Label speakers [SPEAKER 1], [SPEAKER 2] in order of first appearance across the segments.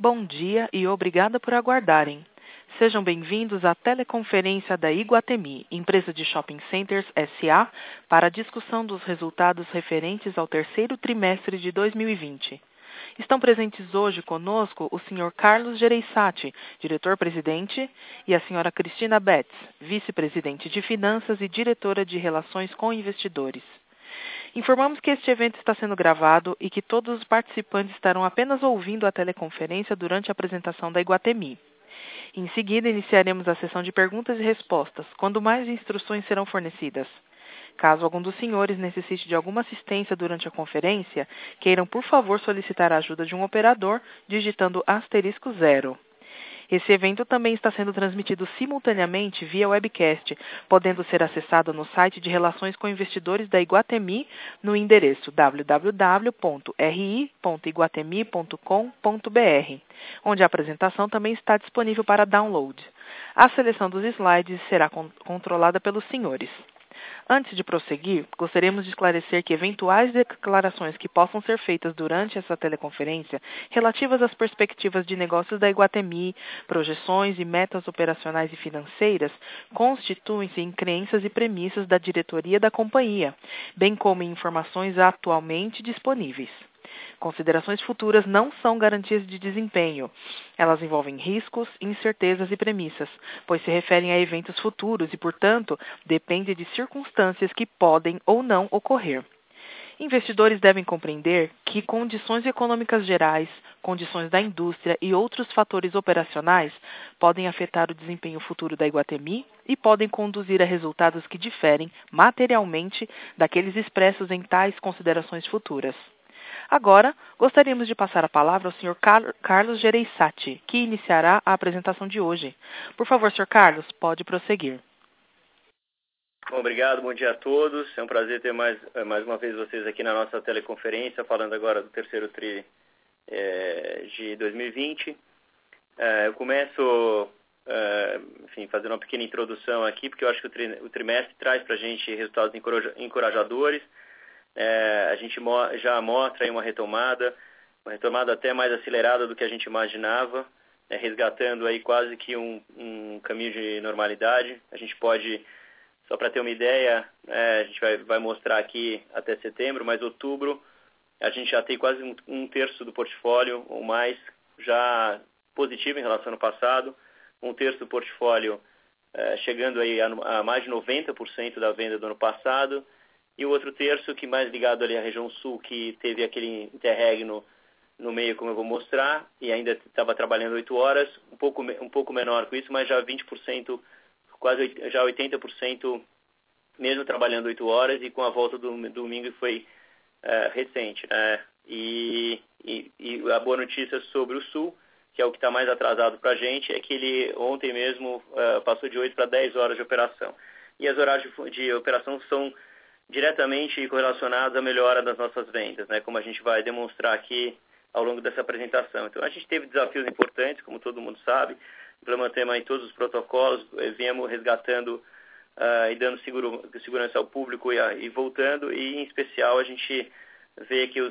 [SPEAKER 1] Bom dia e obrigada por aguardarem. Sejam bem-vindos à teleconferência da Iguatemi, empresa de shopping centers S.A., para a discussão dos resultados referentes ao terceiro trimestre de 2020. Estão presentes hoje conosco o Sr. Carlos Gereissati, diretor-presidente, e a Sra. Cristina Betts, vice-presidente de Finanças e diretora de Relações com Investidores. Informamos que este evento está sendo gravado e que todos os participantes estarão apenas ouvindo a teleconferência durante a apresentação da Iguatemi. Em seguida, iniciaremos a sessão de perguntas e respostas, quando mais instruções serão fornecidas. Caso algum dos senhores necessite de alguma assistência durante a conferência, queiram, por favor, solicitar a ajuda de um operador, digitando *0. Esse evento também está sendo transmitido simultaneamente via webcast, podendo ser acessado no site de Relações com Investidores da Iguatemi no endereço www.ri.iguatemi.com.br, onde a apresentação também está disponível para download. A seleção dos slides será controlada pelos senhores. Antes de prosseguir, gostaríamos de esclarecer que eventuais declarações que possam ser feitas durante essa teleconferência relativas às perspectivas de negócios da Iguatemi, projeções e metas operacionais e financeiras constituem-se em crenças e premissas da diretoria da companhia, bem como em informações atualmente disponíveis. Considerações futuras não são garantias de desempenho. Elas envolvem riscos, incertezas e premissas, pois se referem a eventos futuros e, portanto, dependem de circunstâncias que podem ou não ocorrer. Investidores devem compreender que condições econômicas gerais, condições da indústria e outros fatores operacionais podem afetar o desempenho futuro da Iguatemi e podem conduzir a resultados que diferem materialmente daqueles expressos em tais considerações futuras. Agora, gostaríamos de passar a palavra ao Sr. Carlos Gereissati, que iniciará a apresentação de hoje. Por favor, Sr. Carlos, pode prosseguir.
[SPEAKER 2] Bom, obrigado, bom dia a todos. É um prazer ter mais uma vez vocês aqui na nossa teleconferência, falando agora do terceiro TRI de 2020. Eu começo, fazendo uma pequena introdução aqui, porque eu acho que o trimestre traz para a gente resultados encorajadores. A gente já mostra aí uma retomada até mais acelerada do que a gente imaginava, resgatando aí quase que um caminho de normalidade. A gente pode, só para ter uma ideia, a gente vai mostrar aqui até setembro, mas outubro a gente já tem quase um terço do portfólio ou mais já positivo em relação ao passado, um terço do portfólio chegando aí a mais de 90% da venda do ano passado, e o outro terço, que mais ligado ali à região sul, que teve aquele interregno no meio, como eu vou mostrar, e ainda estava trabalhando 8 horas, um pouco menor com isso, mas já 20%, quase já 80%, mesmo trabalhando 8 horas, e com a volta do domingo foi recente, né? E a boa notícia sobre o sul, que é o que está mais atrasado para a gente, é que ele ontem mesmo passou de 8 para 10 horas de operação. E as horários de operação são diretamente correlacionados à melhora das nossas vendas, né, como a gente vai demonstrar aqui ao longo dessa apresentação. Então, a gente teve desafios importantes, como todo mundo sabe, implementamos aí todos os protocolos, viemos resgatando e dando segurança ao público e voltando, e em especial a gente vê que os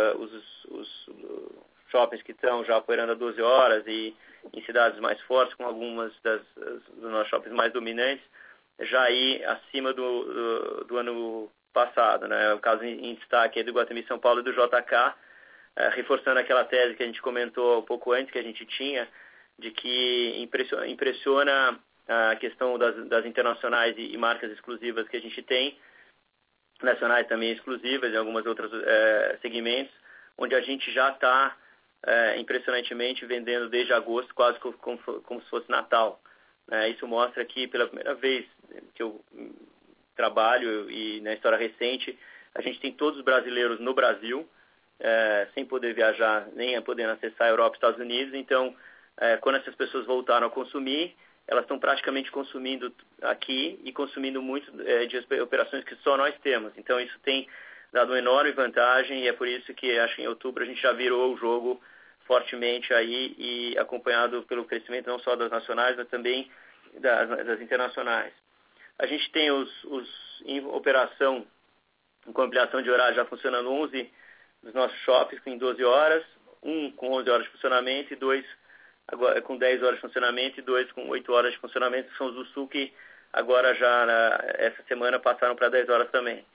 [SPEAKER 2] shoppings que estão já operando a 12 horas e em cidades mais fortes, com algumas dos nossos shoppings mais dominantes, já aí acima do ano passado, né? O caso em destaque é do Iguatemi São Paulo e do JK, reforçando aquela tese que a gente comentou um pouco antes, que a gente tinha, de que impressiona a questão das internacionais e marcas exclusivas que a gente tem, nacionais também exclusivas em algumas outras segmentos, onde a gente já está impressionantemente vendendo desde agosto, quase como se fosse Natal. Isso mostra que pela primeira vez que eu trabalho e na história recente, a gente tem todos os brasileiros no Brasil, sem poder viajar, nem podendo acessar a Europa e Estados Unidos. Então, quando essas pessoas voltaram a consumir, elas estão praticamente consumindo aqui e consumindo muito de operações que só nós temos. Então, isso tem dado uma enorme vantagem, e é por isso que acho que em outubro a gente já virou o jogo fortemente aí, e acompanhado pelo crescimento não só das nacionais, mas também das internacionais. A gente tem em operação, com ampliação de horário, já funcionando 11 dos nossos shoppings em 12 horas, um com 11 horas de funcionamento e 2 agora com 10 horas de funcionamento e 2 com 8 horas de funcionamento, que são os do Sul, que agora já essa semana passaram para 10 horas também.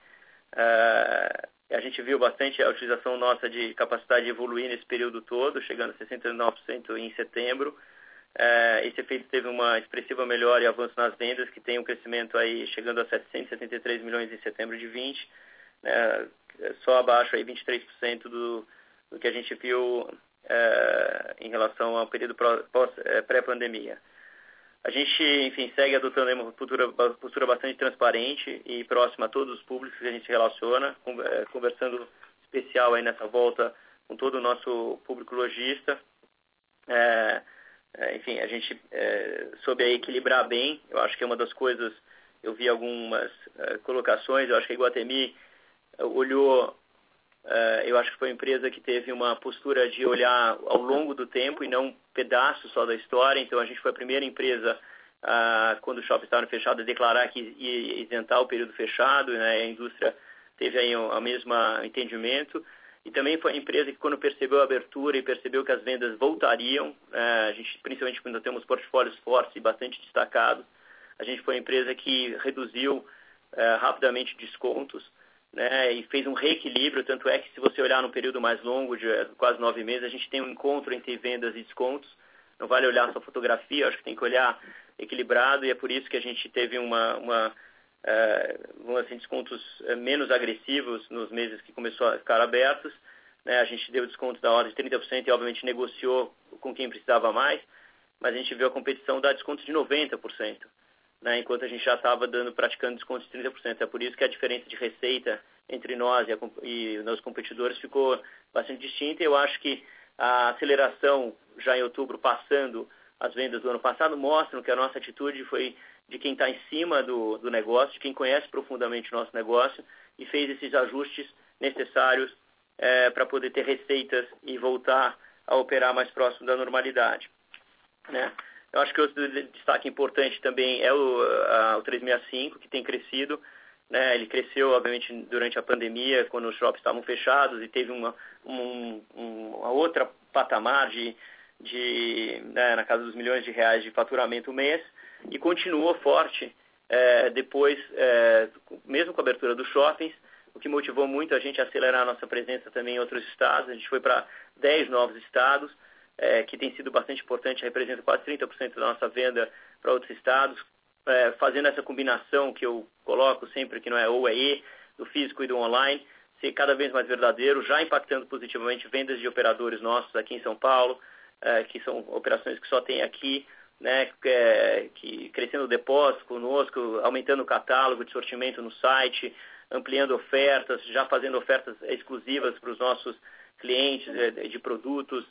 [SPEAKER 2] A gente viu bastante a utilização nossa de capacidade de evoluir nesse período todo, chegando a 69% em setembro. Esse efeito teve uma expressiva melhora e avanço nas vendas, que tem um crescimento aí chegando a 773 milhões em setembro de 20, só abaixo aí 23% do que a gente viu em relação ao período pré-pandemia. A gente, enfim, segue adotando uma postura bastante transparente e próxima a todos os públicos que a gente se relaciona, conversando especial aí nessa volta com todo o nosso público lojista. Enfim, a gente soube aí equilibrar bem. Eu acho que é uma das coisas, eu vi algumas colocações, eu acho que a Iguatemi olhou, eu acho que foi uma empresa que teve uma postura de olhar ao longo do tempo e não um pedaço só da história. Então a gente foi a primeira empresa, quando o shopping estava fechado, a declarar que ia isentar o período fechado, né? A indústria teve aí o mesmo entendimento. E também foi a empresa que, quando percebeu a abertura e percebeu que as vendas voltariam, a gente, principalmente quando temos portfólios fortes e bastante destacados, a gente foi a empresa que reduziu rapidamente descontos, né, e fez um reequilíbrio. Tanto é que, se você olhar num período mais longo, de quase 9 meses, a gente tem um encontro entre vendas e descontos. Não vale olhar só fotografia, acho que tem que olhar equilibrado, e é por isso que a gente teve descontos menos agressivos nos meses que começou a ficar abertos, né? A gente deu desconto da ordem de 30% e, obviamente, negociou com quem precisava mais, mas a gente viu a competição dar descontos de 90%. Né, enquanto a gente já estava praticando descontos de 30%. É por isso que a diferença de receita entre nós e os competidores ficou bastante distinta. E eu acho que a aceleração já em outubro, passando as vendas do ano passado, mostram que a nossa atitude foi de quem está em cima do negócio, de quem conhece profundamente o nosso negócio e fez esses ajustes necessários para poder ter receitas e voltar a operar mais próximo da normalidade, né? Eu acho que outro destaque importante também é o 365, que tem crescido, né? Ele cresceu, obviamente, durante a pandemia, quando os shoppings estavam fechados, e teve uma outra patamar né, na casa dos milhões de reais de faturamento mês, e continuou forte depois, mesmo com a abertura dos shoppings, o que motivou muito a gente a acelerar a nossa presença também em outros estados. A gente foi para 10 novos estados, que tem sido bastante importante, representa quase 30% da nossa venda para outros estados, fazendo essa combinação que eu coloco sempre, que não é ou é E, do físico e do online, ser cada vez mais verdadeiro, já impactando positivamente vendas de operadores nossos aqui em São Paulo, que são operações que só tem aqui, né, que crescendo o depósito conosco, aumentando o catálogo de sortimento no site, ampliando ofertas, já fazendo ofertas exclusivas para os nossos clientes de produtos,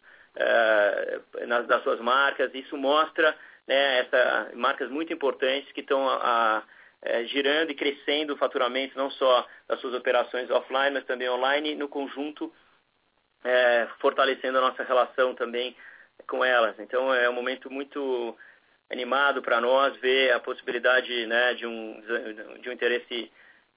[SPEAKER 2] das suas marcas. Isso mostra, né, marcas muito importantes que estão girando e crescendo o faturamento, não só das suas operações offline, mas também online, e no conjunto fortalecendo a nossa relação também com elas. Então é um momento muito animado para nós ver a possibilidade, né, de um interesse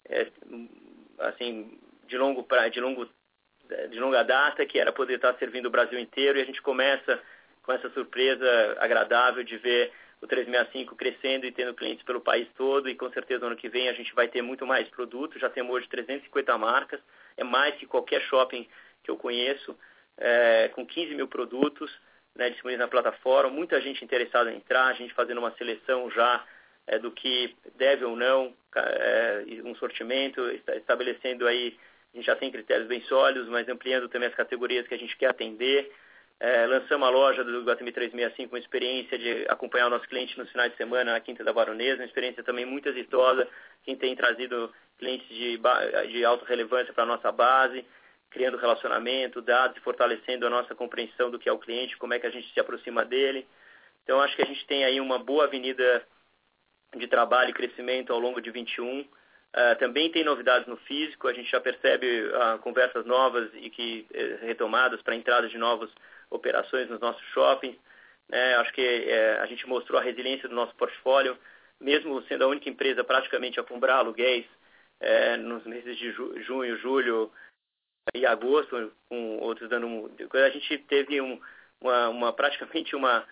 [SPEAKER 2] assim de longa data, que era poder estar servindo o Brasil inteiro, e a gente começa com essa surpresa agradável de ver o 365 crescendo e tendo clientes pelo país todo, e com certeza no ano que vem a gente vai ter muito mais produtos. Já temos hoje 350 marcas, é mais que qualquer shopping que eu conheço, com 15 mil produtos, né, disponíveis na plataforma, muita gente interessada em entrar, a gente fazendo uma seleção já do que deve ou não, um sortimento, estabelecendo aí. A gente já tem critérios bem sólidos, mas ampliando também as categorias que a gente quer atender. Lançamos a loja do Iguatemi 365, uma experiência de acompanhar o nosso cliente nos finais de semana na Quinta da Baronesa, uma experiência também muito exitosa, quem tem trazido clientes de alta relevância para a nossa base, criando relacionamento, dados e fortalecendo a nossa compreensão do que é o cliente, como é que a gente se aproxima dele. Então, acho que a gente tem aí uma boa avenida de trabalho e crescimento ao longo de 21. Também tem novidades no físico, a gente já percebe conversas novas e retomadas para entrada de novas operações nos nossos shoppings. Acho que a gente mostrou a resiliência do nosso portfólio, mesmo sendo a única empresa praticamente a comprar aluguéis nos meses de junho, julho, e agosto, com outros dando... A gente teve praticamente uma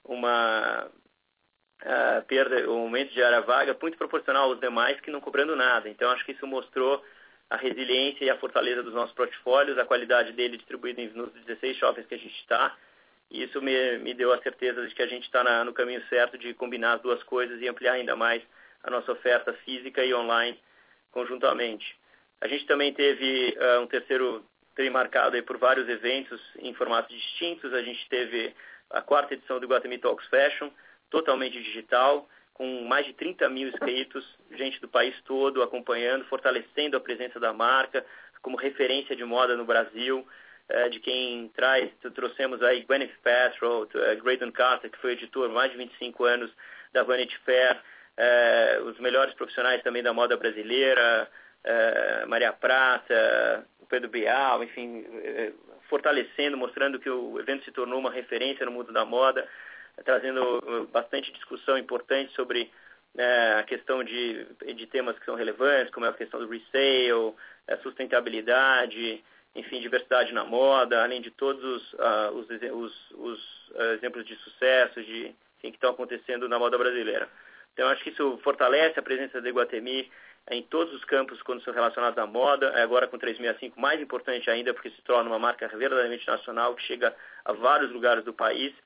[SPEAKER 2] perda, um aumento de área vaga muito proporcional aos demais que não cobrando nada. Então, acho que isso mostrou a resiliência e a fortaleza dos nossos portfólios, a qualidade dele distribuído nos 16 shoppings que a gente está. E isso me deu a certeza de que a gente está no caminho certo de combinar as duas coisas e ampliar ainda mais a nossa oferta física e online conjuntamente. A gente também teve um terceiro tri marcado aí por vários eventos em formatos distintos. A gente teve a 4ª edição do Iguatemi Talks Fashion, totalmente digital, com mais de 30 mil inscritos, gente do país todo acompanhando, fortalecendo a presença da marca como referência de moda no Brasil, de quem trouxemos aí Gwyneth Paltrow, Graydon Carter, que foi editor há mais de 25 anos da Vanity Fair, os melhores profissionais também da moda brasileira, Maria Prata, o Pedro Bial, enfim, fortalecendo, mostrando que o evento se tornou uma referência no mundo da moda, trazendo bastante discussão importante sobre a questão de temas que são relevantes, como é a questão do resale, sustentabilidade, enfim, diversidade na moda, além de todos os exemplos de sucesso que estão acontecendo na moda brasileira. Então, acho que isso fortalece a presença da Iguatemi em todos os campos quando são relacionados à moda, agora com 365 mais importante ainda, porque se torna uma marca verdadeiramente nacional que chega a vários lugares do país.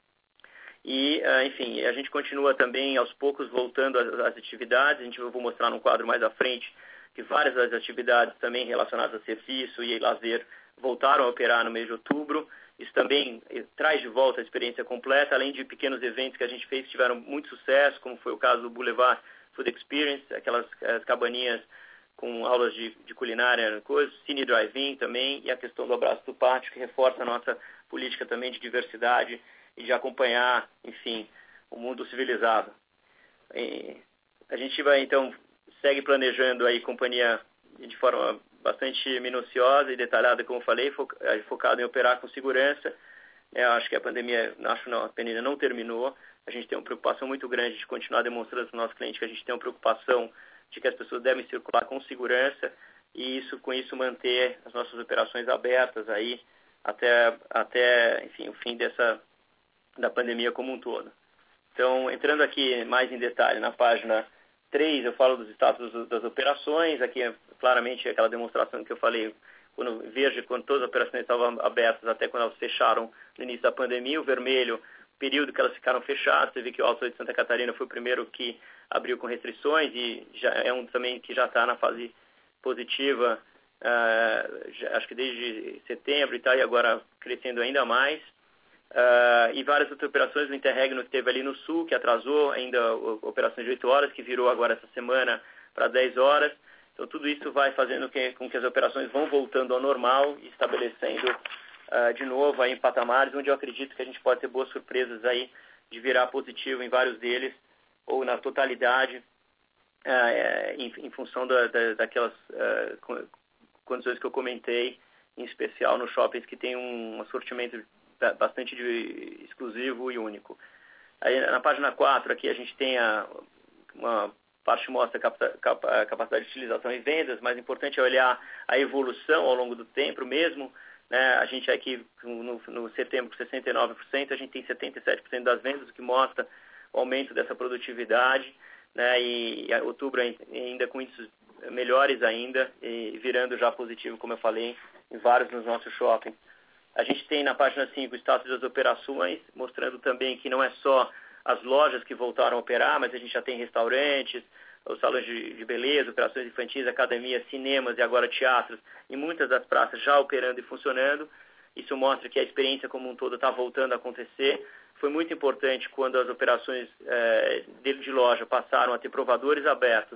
[SPEAKER 2] E, enfim, a gente continua também aos poucos voltando às atividades. Eu vou mostrar num quadro mais à frente que várias das atividades também relacionadas a serviço e lazer voltaram a operar no mês de outubro. Isso também traz de volta a experiência completa, além de pequenos eventos que a gente fez que tiveram muito sucesso, como foi o caso do Boulevard Food Experience, aquelas cabaninhas com aulas de culinária, Cine Drive-In também, e a questão do Abraço do Pátio, que reforça a nossa política também de diversidade e de acompanhar, enfim, o mundo civilizado. A gente vai, então, segue planejando aí companhia de forma bastante minuciosa e detalhada, como eu falei, focado em operar com segurança. Eu acho que a pandemia, a pandemia não terminou. A gente tem uma preocupação muito grande de continuar demonstrando para o nosso cliente que a gente tem uma preocupação de que as pessoas devem circular com segurança e com isso manter as nossas operações abertas aí até enfim, o fim da pandemia como um todo. Então, entrando aqui mais em detalhe na página 3, eu falo dos status das operações. Aqui é claramente aquela demonstração que eu falei, quando todas as operações estavam abertas até quando elas fecharam no início da pandemia. O vermelho, período que elas ficaram fechadas. Você vê que o Alto de Santa Catarina foi o primeiro que abriu com restrições e já é um também que já está na fase positiva, acho que desde setembro e tal, e agora crescendo ainda mais. E várias outras operações do Interregno que teve ali no Sul, que atrasou ainda operações de 8 horas, que virou agora essa semana para 10 horas. Então, tudo isso vai fazendo com que as operações vão voltando ao normal e estabelecendo de novo aí em patamares onde eu acredito que a gente pode ter boas surpresas aí de virar positivo em vários deles ou na totalidade em função daquelas condições que eu comentei, em especial nos shoppings que tem um assortimento bastante exclusivo e único. Aí, na página 4, aqui a gente tem uma parte que mostra a capacidade de utilização e vendas, mas importante é olhar a evolução ao longo do tempo mesmo. Né? A gente aqui, no setembro, com 69%, a gente tem 77% das vendas, o que mostra o aumento dessa produtividade, né? E outubro ainda com índices melhores ainda, e virando já positivo, como eu falei, em vários dos nossos shoppings. A gente tem na página 5 o status das operações, mostrando também que não é só as lojas que voltaram a operar, mas a gente já tem restaurantes, os salões de beleza, operações infantis, academias, cinemas e agora teatros, e muitas das praças já operando e funcionando. Isso mostra que a experiência como um todo está voltando a acontecer. Foi muito importante quando as operações de loja passaram a ter provadores abertos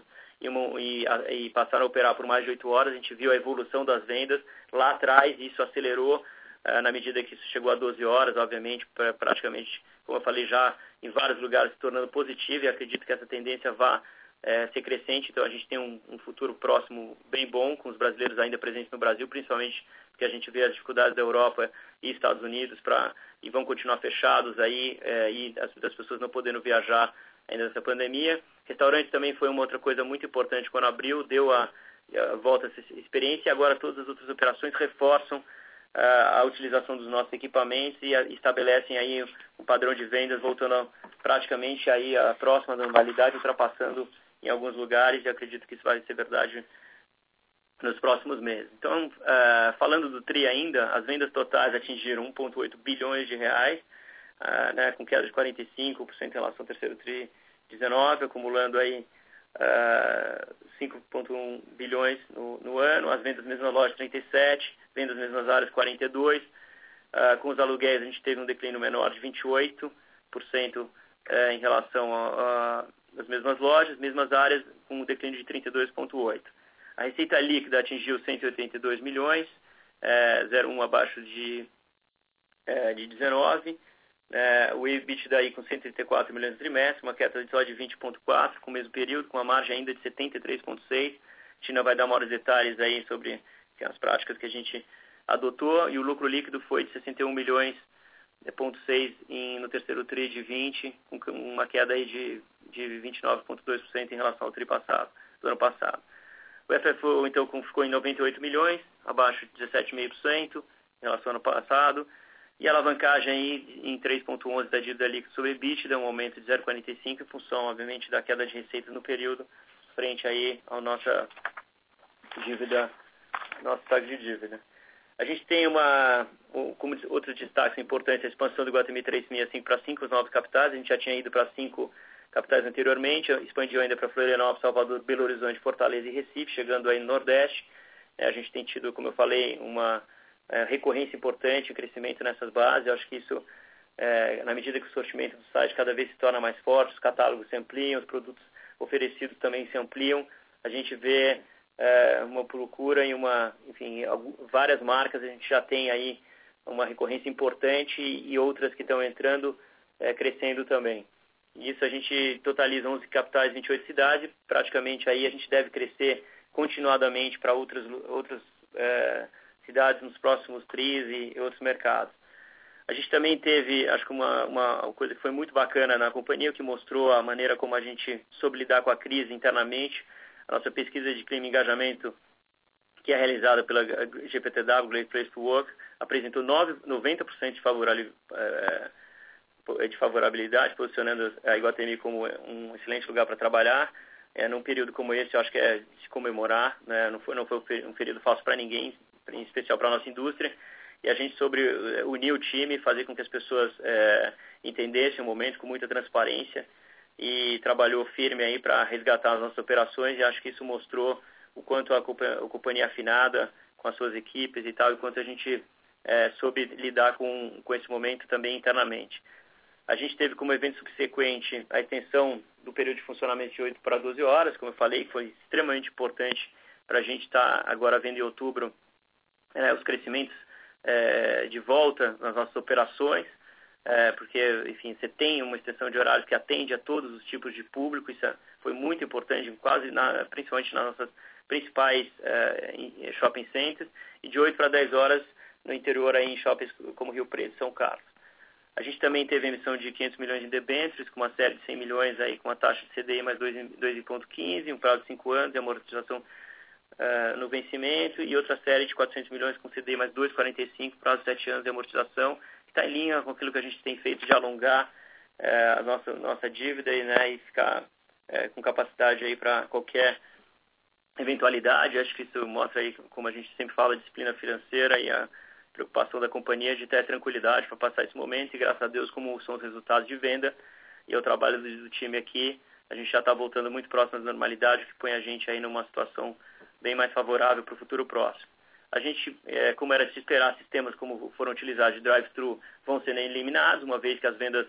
[SPEAKER 2] e passaram a operar por mais de 8 horas. A gente viu a evolução das vendas lá atrás, e isso acelerou na medida que isso chegou a 12 horas, obviamente, praticamente, como eu falei, já em vários lugares se tornando positivo, e acredito que essa tendência vá ser crescente. Então, a gente tem um futuro próximo bem bom, com os brasileiros ainda presentes no Brasil, principalmente porque a gente vê as dificuldades da Europa e Estados Unidos e vão continuar fechados aí, e as pessoas não podendo viajar ainda nessa pandemia. Restaurante também foi uma outra coisa muito importante quando abriu, deu volta essa experiência, e agora todas as outras operações reforçam a utilização dos nossos equipamentos e estabelecem aí um padrão de vendas voltando praticamente aí à próxima normalidade, ultrapassando em alguns lugares, e acredito que isso vai ser verdade nos próximos meses. Então, falando do TRI ainda, as vendas totais atingiram 1,8 bilhões de reais, né, com queda de 45% em relação ao terceiro TRI 19, acumulando aí 5,1 bilhões no ano, as vendas mesmas lojas 37, vendas mesmas áreas 42, com os aluguéis a gente teve um declínio menor de 28% em relação às mesmas lojas, mesmas áreas com um declínio de 32,8%. A receita líquida atingiu 182 milhões, 0,1 abaixo de 19, o EBITDA aí com 134 milhões no trimestre, uma queda só de 20,4 com o mesmo período, com a margem ainda de 73,6. A Tina vai dar maiores detalhes aí sobre as práticas que a gente adotou, e o lucro líquido foi de 61 milhões, 0,6 no terceiro TRI de 20, com uma queda aí de 29,2% em relação ao TRI do ano passado. O FFO, então, ficou em 98 milhões, abaixo de 17,5% em relação ao ano passado, e a alavancagem aí em 3,11 da dívida líquida sobre EBITDA, um aumento de 0,45 em função, obviamente, da queda de receitas no período, frente aí à nossa dívida, nosso taxa de dívida. A gente tem como outros destaques importantes, a expansão do Iguatemi 365 para 5 novos capitais. A gente já tinha ido para 5 capitais anteriormente, expandiu ainda para Florianópolis, Salvador, Belo Horizonte, Fortaleza e Recife, chegando aí no Nordeste. A gente tem tido, como eu falei, uma recorrência importante, um crescimento nessas bases. Eu acho que isso, na medida que o sortimento do site cada vez se torna mais forte, os catálogos se ampliam, os produtos oferecidos também se ampliam, a gente vê uma procura em várias marcas. A gente já tem aí uma recorrência importante e outras que estão entrando, crescendo também. Isso a gente totaliza 11 capitais, 28 cidades, praticamente aí a gente deve crescer continuadamente para outras cidades nos próximos TRIs e outros mercados. A gente também teve, acho que uma coisa que foi muito bacana na companhia, que mostrou a maneira como a gente soube lidar com a crise internamente. A nossa pesquisa de clima e engajamento, que é realizada pela GPTW, Great Place to Work, apresentou 90% de favorabilidade, posicionando a Iguatemi como um excelente lugar para trabalhar. Num período como esse, eu acho que é de se comemorar, né? Não foi um período fácil para ninguém, em especial para a nossa indústria, e a gente unir o time, fazer com que as pessoas entendessem o momento com muita transparência, e trabalhou firme aí para resgatar as nossas operações, e acho que isso mostrou o quanto a companhia afinada com as suas equipes e tal, e quanto a gente soube lidar com esse momento também internamente. A gente teve como evento subsequente a extensão do período de funcionamento de 8 para 12 horas, como eu falei, que foi extremamente importante para a gente estar agora vendo em outubro os crescimentos de volta nas nossas operações, porque, enfim, você tem uma extensão de horários que atende a todos os tipos de público. Isso foi muito importante, principalmente nas nossas principais shopping centers, e de 8 para 10 horas no interior aí em shoppings como Rio Preto e São Carlos. A gente também teve a emissão de 500 milhões de debêntures, com uma série de 100 milhões aí, com uma taxa de CDI mais 2,15, um prazo de 5 anos, e amortização no vencimento, e outra série de 400 milhões com CDI mais 2,45, prazo de 7 anos de amortização, que está em linha com aquilo que a gente tem feito de alongar a nossa dívida e ficar com capacidade aí para qualquer eventualidade. Acho que isso mostra aí, como a gente sempre fala, a disciplina financeira e a preocupação da companhia de ter tranquilidade para passar esse momento, e graças a Deus, como são os resultados de venda e o trabalho do time aqui, a gente já está voltando muito próximo da normalidade, que põe a gente aí numa situação bem mais favorável para o futuro próximo. A gente, como era de se esperar, sistemas como foram utilizados de drive-thru vão sendo eliminados, uma vez que as vendas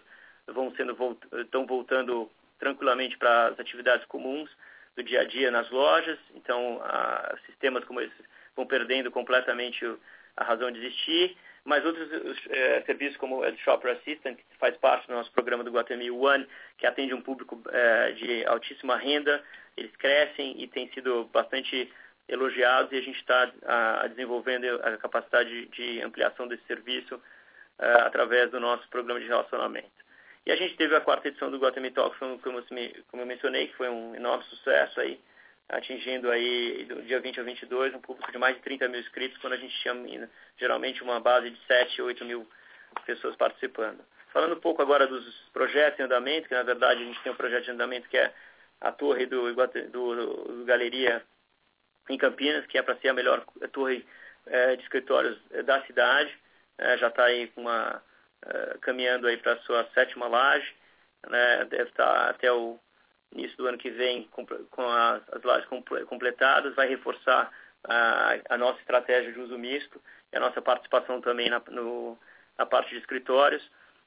[SPEAKER 2] estão voltando tranquilamente para as atividades comuns do dia a dia nas lojas. Então, sistemas como esses vão perdendo completamente a razão de existir, mas outros serviços como o Shopper Assistant, que faz parte do nosso programa do Iguatemi One, que atende um público de altíssima renda, eles crescem e têm sido bastante elogiados, e a gente está desenvolvendo a capacidade de ampliação desse serviço através do nosso programa de relacionamento. E a gente teve a 4ª edição do Iguatemi Talks, como eu mencionei, que foi um enorme sucesso aí, atingindo aí do dia 20 a 22 um público de mais de 30 mil inscritos, quando a gente tinha geralmente uma base de 7 a 8 mil pessoas participando. Falando um pouco agora dos projetos em andamento, que na verdade a gente tem um projeto em andamento que é a torre do Galeria em Campinas, que é para ser a melhor torre de escritórios da cidade. Já está aí caminhando aí para a sua 7ª laje, né? Deve estar até o início do ano que vem com as lajes completadas. Vai reforçar a nossa estratégia de uso misto e a nossa participação também na parte de escritórios,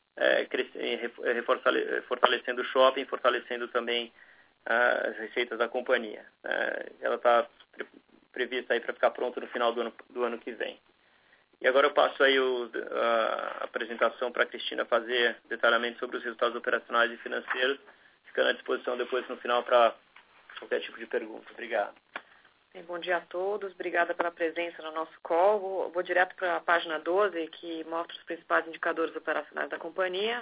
[SPEAKER 2] fortalecendo o shopping, fortalecendo também as receitas da companhia. Ela está prevista aí para ficar pronta no final do ano que vem. E agora eu passo aí a apresentação para a Cristina fazer detalhamento sobre os resultados operacionais e financeiros, ficando à disposição depois no final para qualquer tipo de pergunta. Obrigado.
[SPEAKER 3] Bom dia a todos, obrigada pela presença no nosso call. Vou direto para a página 12, que mostra os principais indicadores operacionais da companhia.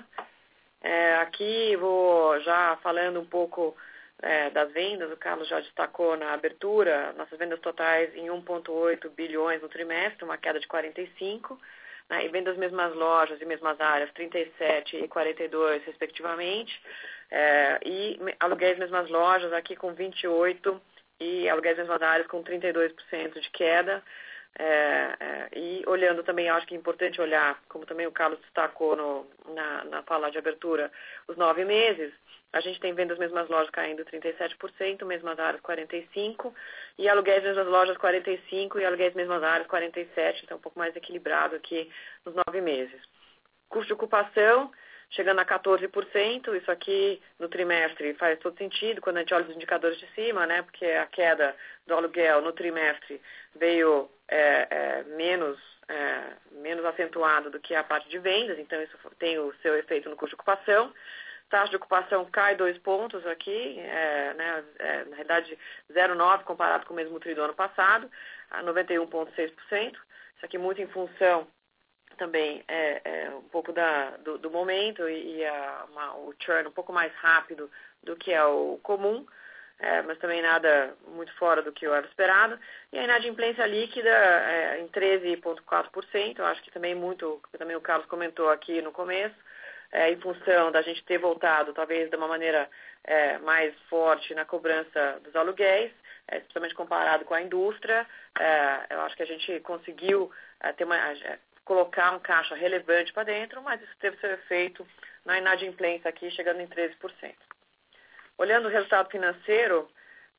[SPEAKER 3] Aqui vou já falando um pouco das vendas. O Carlos já destacou na abertura, nossas vendas totais em 1,8 bilhões no trimestre, uma queda de 45%, né, e vendas mesmas lojas e mesmas áreas, 37 e 42 respectivamente, e aluguéis mesmas lojas aqui com 28% e aluguéis mesmas áreas com 32% de queda. E olhando também, acho que é importante olhar, como também o Carlos destacou na fala de abertura, os 9 meses, a gente tem vendas mesmas lojas caindo 37%, mesmas áreas 45%, e aluguéis mesmas lojas 45% e aluguéis mesmas áreas 47%, então um pouco mais equilibrado aqui nos 9 meses. Custo de ocupação chegando a 14%, isso aqui no trimestre faz todo sentido quando a gente olha os indicadores de cima, né? Porque a queda do aluguel no trimestre veio menos acentuado do que a parte de vendas, então isso tem o seu efeito no custo de ocupação. Taxa de ocupação cai 2 pontos aqui, na realidade 0,9 comparado com o mesmo tri do ano passado, a 91,6%. Isso aqui muito em função também um pouco do momento e o churn um pouco mais rápido do que é o comum, mas também nada muito fora do que eu era esperado. E a inadimplência líquida em 13,4%, eu acho que também também o Carlos comentou aqui no começo, em função da gente ter voltado, talvez de uma maneira mais forte na cobrança dos aluguéis, especialmente comparado com a indústria. Eu acho que a gente conseguiu colocar um caixa relevante para dentro, mas isso teve seu efeito na inadimplência aqui, chegando em 13%. Olhando o resultado financeiro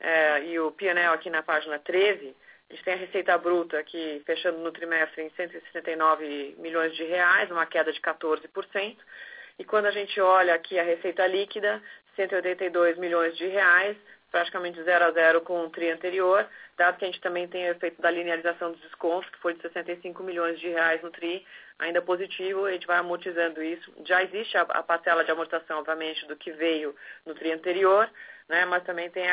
[SPEAKER 3] e o P&L aqui na página 13, a gente tem a receita bruta aqui fechando no trimestre em 169 milhões de reais, uma queda de 14%. E quando a gente olha aqui a receita líquida, 182 milhões de reais, praticamente 0 a 0 com o tri anterior, dado que a gente também tem o efeito da linearização dos descontos, que foi de 65 milhões de reais no tri, ainda positivo, a gente vai amortizando isso. Já existe a parcela de amortização, obviamente, do que veio no tri anterior, né, mas também tem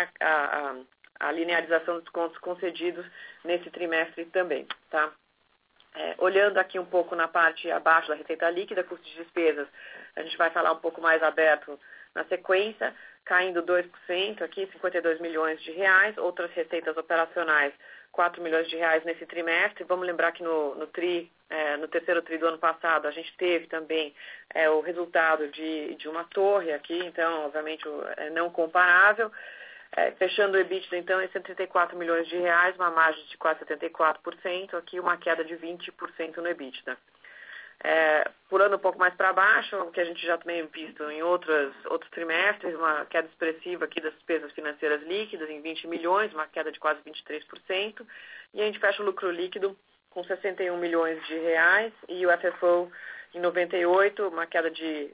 [SPEAKER 3] a linearização dos descontos concedidos nesse trimestre também, tá? Olhando aqui um pouco na parte abaixo da receita líquida, custo de despesas, a gente vai falar um pouco mais aberto na sequência, caindo 2% aqui, 52 milhões de reais, outras receitas operacionais, 4 milhões de reais nesse trimestre. Vamos lembrar que no terceiro tri do ano passado, a gente teve também o resultado de uma torre aqui, então, obviamente, não comparável. Fechando o EBITDA, então, em 134 milhões de reais, uma margem de quase 74%, aqui uma queda de 20% no EBITDA. Pulando um pouco mais para baixo, o que a gente já também visto em outros trimestres, uma queda expressiva aqui das despesas financeiras líquidas em 20 milhões, uma queda de quase 23%, e a gente fecha o lucro líquido com 61 milhões de reais e o FFO em 98, uma queda de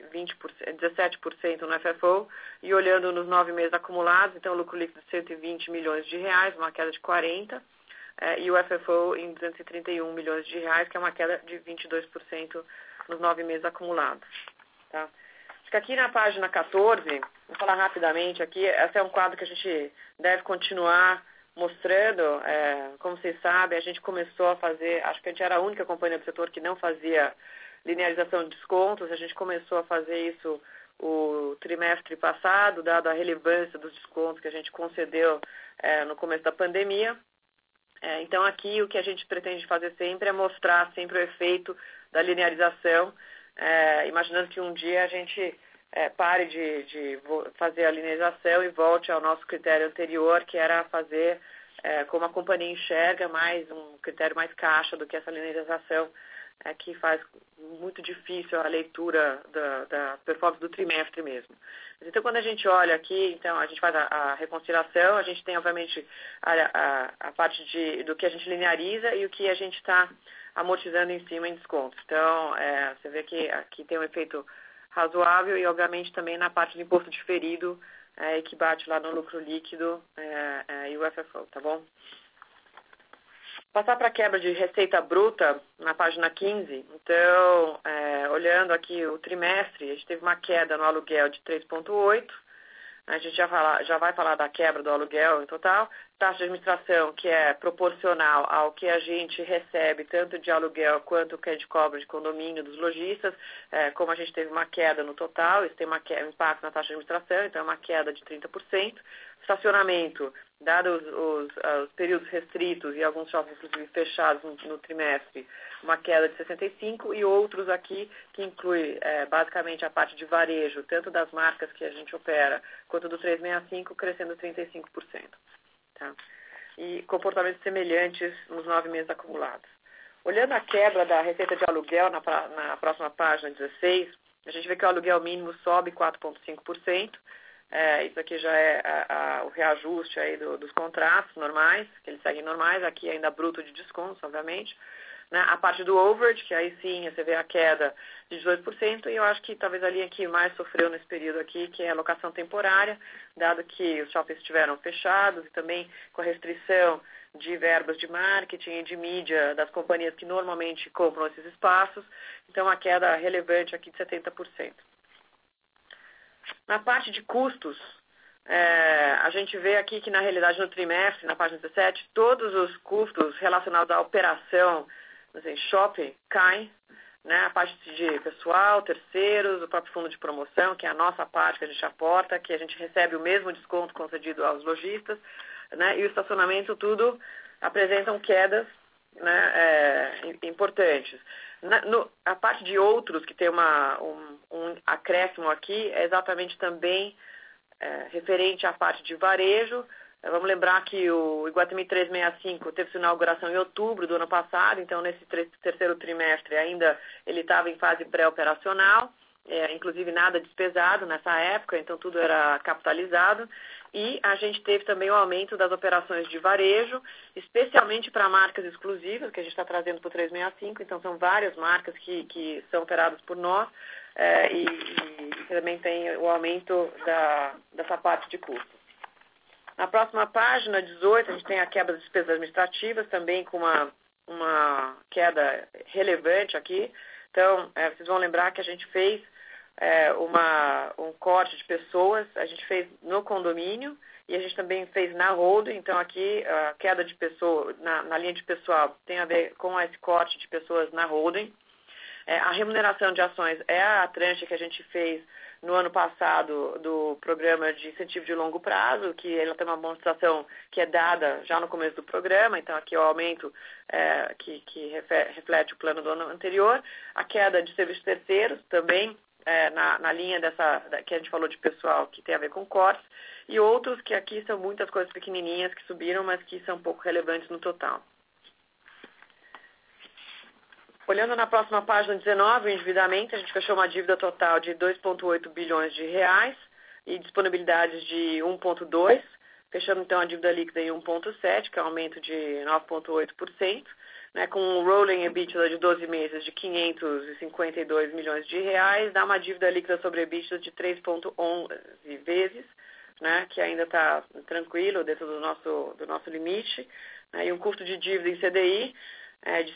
[SPEAKER 3] 17% no FFO, e olhando nos 9 meses acumulados, então o lucro líquido de 120 milhões de reais, uma queda de 40%, e o FFO em 231 milhões de reais, que é uma queda de 22% nos 9 meses acumulados. Tá? Acho que aqui na página 14, vou falar rapidamente aqui, esse é um quadro que a gente deve continuar mostrando. Como vocês sabem, a gente começou a fazer, acho que a gente era a única companhia do setor que não fazia linearização de descontos, a gente começou a fazer isso o trimestre passado, dado a relevância dos descontos que a gente concedeu no começo da pandemia. Então, aqui o que a gente pretende fazer sempre é mostrar sempre o efeito da linearização, imaginando que um dia a gente pare de fazer a linearização e volte ao nosso critério anterior, que era fazer como a companhia enxerga, mais um critério mais caixa do que essa linearização, que faz muito difícil a leitura da performance do trimestre mesmo. Então, quando a gente olha aqui, então a gente faz a reconciliação, a gente tem, obviamente, a parte do que a gente lineariza e o que a gente está amortizando em cima em descontos. Então, você vê que aqui tem um efeito razoável e, obviamente, também na parte do imposto diferido, que bate lá no lucro líquido e o FFO, tá bom? Passar para a quebra de receita bruta, na página 15. Então, olhando aqui o trimestre, a gente teve uma queda no aluguel de 3,8%. A gente já vai falar da quebra do aluguel em total. Taxa de administração, que é proporcional ao que a gente recebe, tanto de aluguel quanto que a gente cobra de condomínio dos lojistas. Como a gente teve uma queda no total, isso tem um impacto na taxa de administração, então é uma queda de 30%. Estacionamento, dados os períodos restritos e alguns shoppings inclusive fechados no trimestre, uma queda de 65%, e outros aqui que inclui basicamente a parte de varejo, tanto das marcas que a gente opera, quanto do 365, crescendo 35%. Tá? E comportamentos semelhantes nos 9 meses acumulados. Olhando a quebra da receita de aluguel na próxima página 16, a gente vê que o aluguel mínimo sobe 4,5%. Isso aqui já é o reajuste aí dos contratos normais, que eles seguem normais, aqui ainda bruto de descontos, obviamente. Né? A parte do overage, que aí sim você vê a queda de 18%, e eu acho que talvez a linha que mais sofreu nesse período aqui, que é a locação temporária, dado que os shoppings estiveram fechados e também com a restrição de verbas de marketing e de mídia das companhias que normalmente compram esses espaços, então a queda relevante aqui de 70%. Na parte de custos, a gente vê aqui que, na realidade, no trimestre, na página 17, todos os custos relacionados à operação, shopping, caem. Né? A parte de pessoal, terceiros, o próprio fundo de promoção, que é a nossa parte que a gente aporta, que a gente recebe o mesmo desconto concedido aos lojistas, né? E o estacionamento, tudo apresentam quedas, né, importantes. A parte de outros, que tem um acréscimo aqui, é exatamente também referente à parte de varejo. Vamos lembrar que o Iguatemi 365 teve sua inauguração em outubro do ano passado, então nesse terceiro trimestre ainda ele estava em fase pré-operacional, inclusive nada despesado nessa época, então tudo era capitalizado. E a gente teve também o aumento das operações de varejo, especialmente para marcas exclusivas, que a gente está trazendo para o 365, então são várias marcas que são operadas por nós, e também tem o aumento dessa parte de custo. Na próxima página, 18, a gente tem a quebra das despesas administrativas, também com uma queda relevante aqui. Então, vocês vão lembrar que a gente fez um corte de pessoas, a gente fez no condomínio e a gente também fez na holding. Então, aqui, a queda de pessoa, na linha de pessoal, tem a ver com esse corte de pessoas na holding. A remuneração de ações é a tranche que a gente fez no ano passado do programa de incentivo de longo prazo, que ela tem uma bonificação que é dada já no começo do programa, então aqui o aumento que reflete o plano do ano anterior. A queda de serviços terceiros também, na linha que a gente falou de pessoal, que tem a ver com cortes, e outros que aqui são muitas coisas pequenininhas que subiram, mas que são pouco relevantes no total. Olhando na próxima página 19, o endividamento, a gente fechou uma dívida total de 2,8 bilhões de reais e disponibilidades de 1,2, fechando então a dívida líquida em 1,7, que é um aumento de 9,8%, né, com um rolling EBITDA de 12 meses de 552 milhões de reais, dá uma dívida líquida sobre EBITDA de 3,11 vezes, né, que ainda está tranquilo dentro do nosso limite, né, e um custo de dívida em CDI de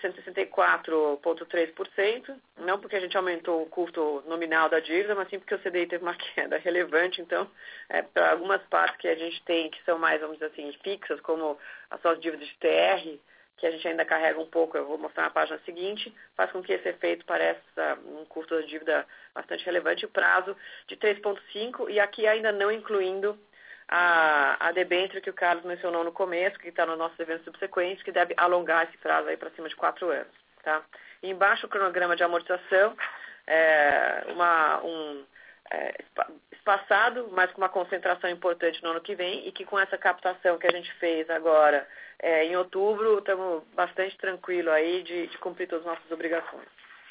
[SPEAKER 3] 164,3%, não porque a gente aumentou o custo nominal da dívida, mas sim porque o CDI teve uma queda relevante. Então, para algumas partes que a gente tem, que são mais, vamos dizer assim, fixas, como as suas dívidas de TR, que a gente ainda carrega um pouco, eu vou mostrar na página seguinte, faz com que esse efeito pareça um custo da dívida bastante relevante, prazo de 3,5, e aqui ainda não incluindo a debênture que o Carlos mencionou no começo, que está nos nossos eventos subsequentes, que deve alongar esse prazo aí para cima de 4 anos. Tá? E embaixo o cronograma de amortização, espaçado, mas com uma concentração importante no ano que vem, e que com essa captação que a gente fez agora em outubro, estamos bastante tranquilos aí de cumprir todas as nossas obrigações.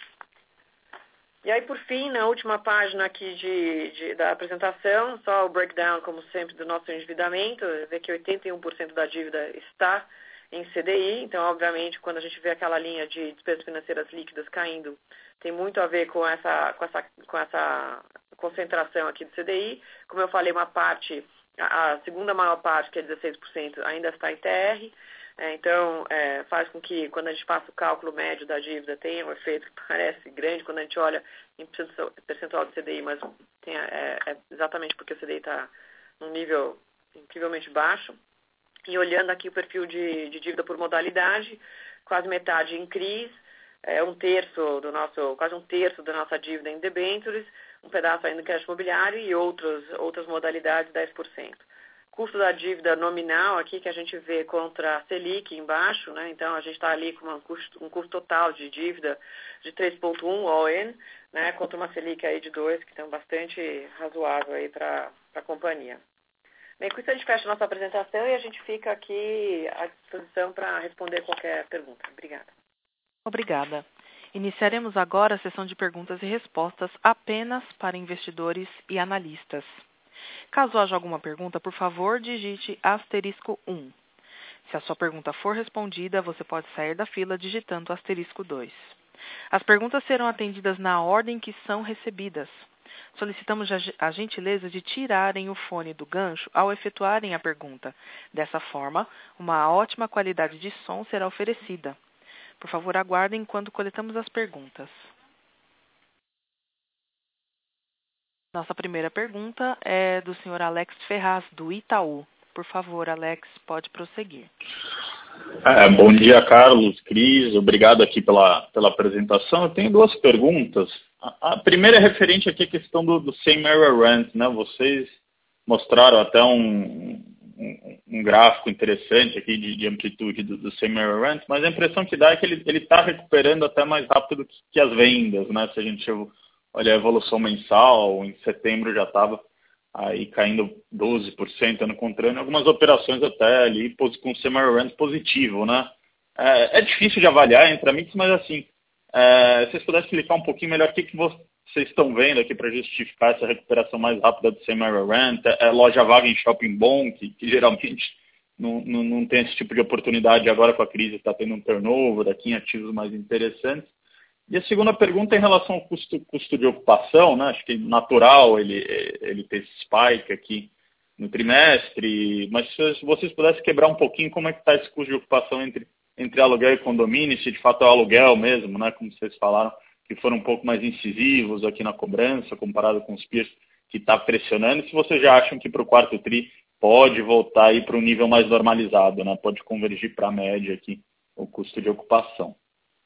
[SPEAKER 3] E aí, por fim, na última página aqui da apresentação, só o breakdown, como sempre, do nosso endividamento, vê que 81% da dívida está em CDI, então, obviamente, quando a gente vê aquela linha de despesas financeiras líquidas caindo, tem muito a ver com essa concentração aqui do CDI. Como eu falei, uma parte, a segunda maior parte, que é 16%, ainda está em TR, então faz com que, quando a gente passa o cálculo médio da dívida, tenha um efeito que parece grande quando a gente olha em percentual do CDI, mas exatamente porque o CDI está num nível incrivelmente baixo. E olhando aqui o perfil de dívida por modalidade, quase metade em CRIs, quase um terço da nossa dívida em debêntures, um pedaço ainda em crédito imobiliário e outras modalidades, 10%. Custo da dívida nominal aqui, que a gente vê contra a Selic embaixo, né? Então a gente está ali com um custo total de dívida de 3,1 all-in, né? Contra uma Selic aí de 2, que estão bastante razoável aí para a companhia. Bem, com isso a gente fecha a nossa apresentação e a gente fica aqui à disposição para responder qualquer pergunta. Obrigada.
[SPEAKER 1] Obrigada. Iniciaremos agora a sessão de perguntas e respostas apenas para investidores e analistas. Caso haja alguma pergunta, por favor, digite *1. Se a sua pergunta for respondida, você pode sair da fila digitando *2. As perguntas serão atendidas na ordem que são recebidas. Solicitamos a gentileza de tirarem o fone do gancho ao efetuarem a pergunta. Dessa forma, uma ótima qualidade de som será oferecida. Por favor, aguardem enquanto coletamos as perguntas. Nossa primeira pergunta é do senhor Alex Ferraz, do Itaú. Por favor, Alex, pode prosseguir.
[SPEAKER 4] Bom dia, Carlos, Cris. Obrigado aqui pela apresentação. Eu tenho 2 perguntas. A primeira é referente aqui à questão do Same Area Rent, né? Vocês mostraram até um gráfico interessante aqui de amplitude do Same Area Rent, mas a impressão que dá é que ele está recuperando até mais rápido que as vendas, né? Se a gente olha a evolução mensal, em setembro já estava aí caindo 12% ano contra ano, algumas operações até ali com o Same Area Rent positivo, né? É difícil de avaliar entre a mix, mas assim, se vocês pudessem explicar um pouquinho melhor o que vocês estão vendo aqui para justificar essa recuperação mais rápida do Same Area Rent, loja vaga em shopping bom, que geralmente não tem esse tipo de oportunidade agora com a crise, está tendo um turnover aqui em ativos mais interessantes. E a segunda pergunta é em relação ao custo de ocupação, né? Acho que natural ele ter esse spike aqui no trimestre, mas se vocês pudessem quebrar um pouquinho como é que está esse custo de ocupação entre aluguel e condomínio, se de fato é o aluguel mesmo, né? Como vocês falaram, que foram um pouco mais incisivos aqui na cobrança, comparado com os peers que está pressionando, e se vocês já acham que para o quarto tri pode voltar aí para um nível mais normalizado, né? Pode convergir para a média aqui o custo de ocupação.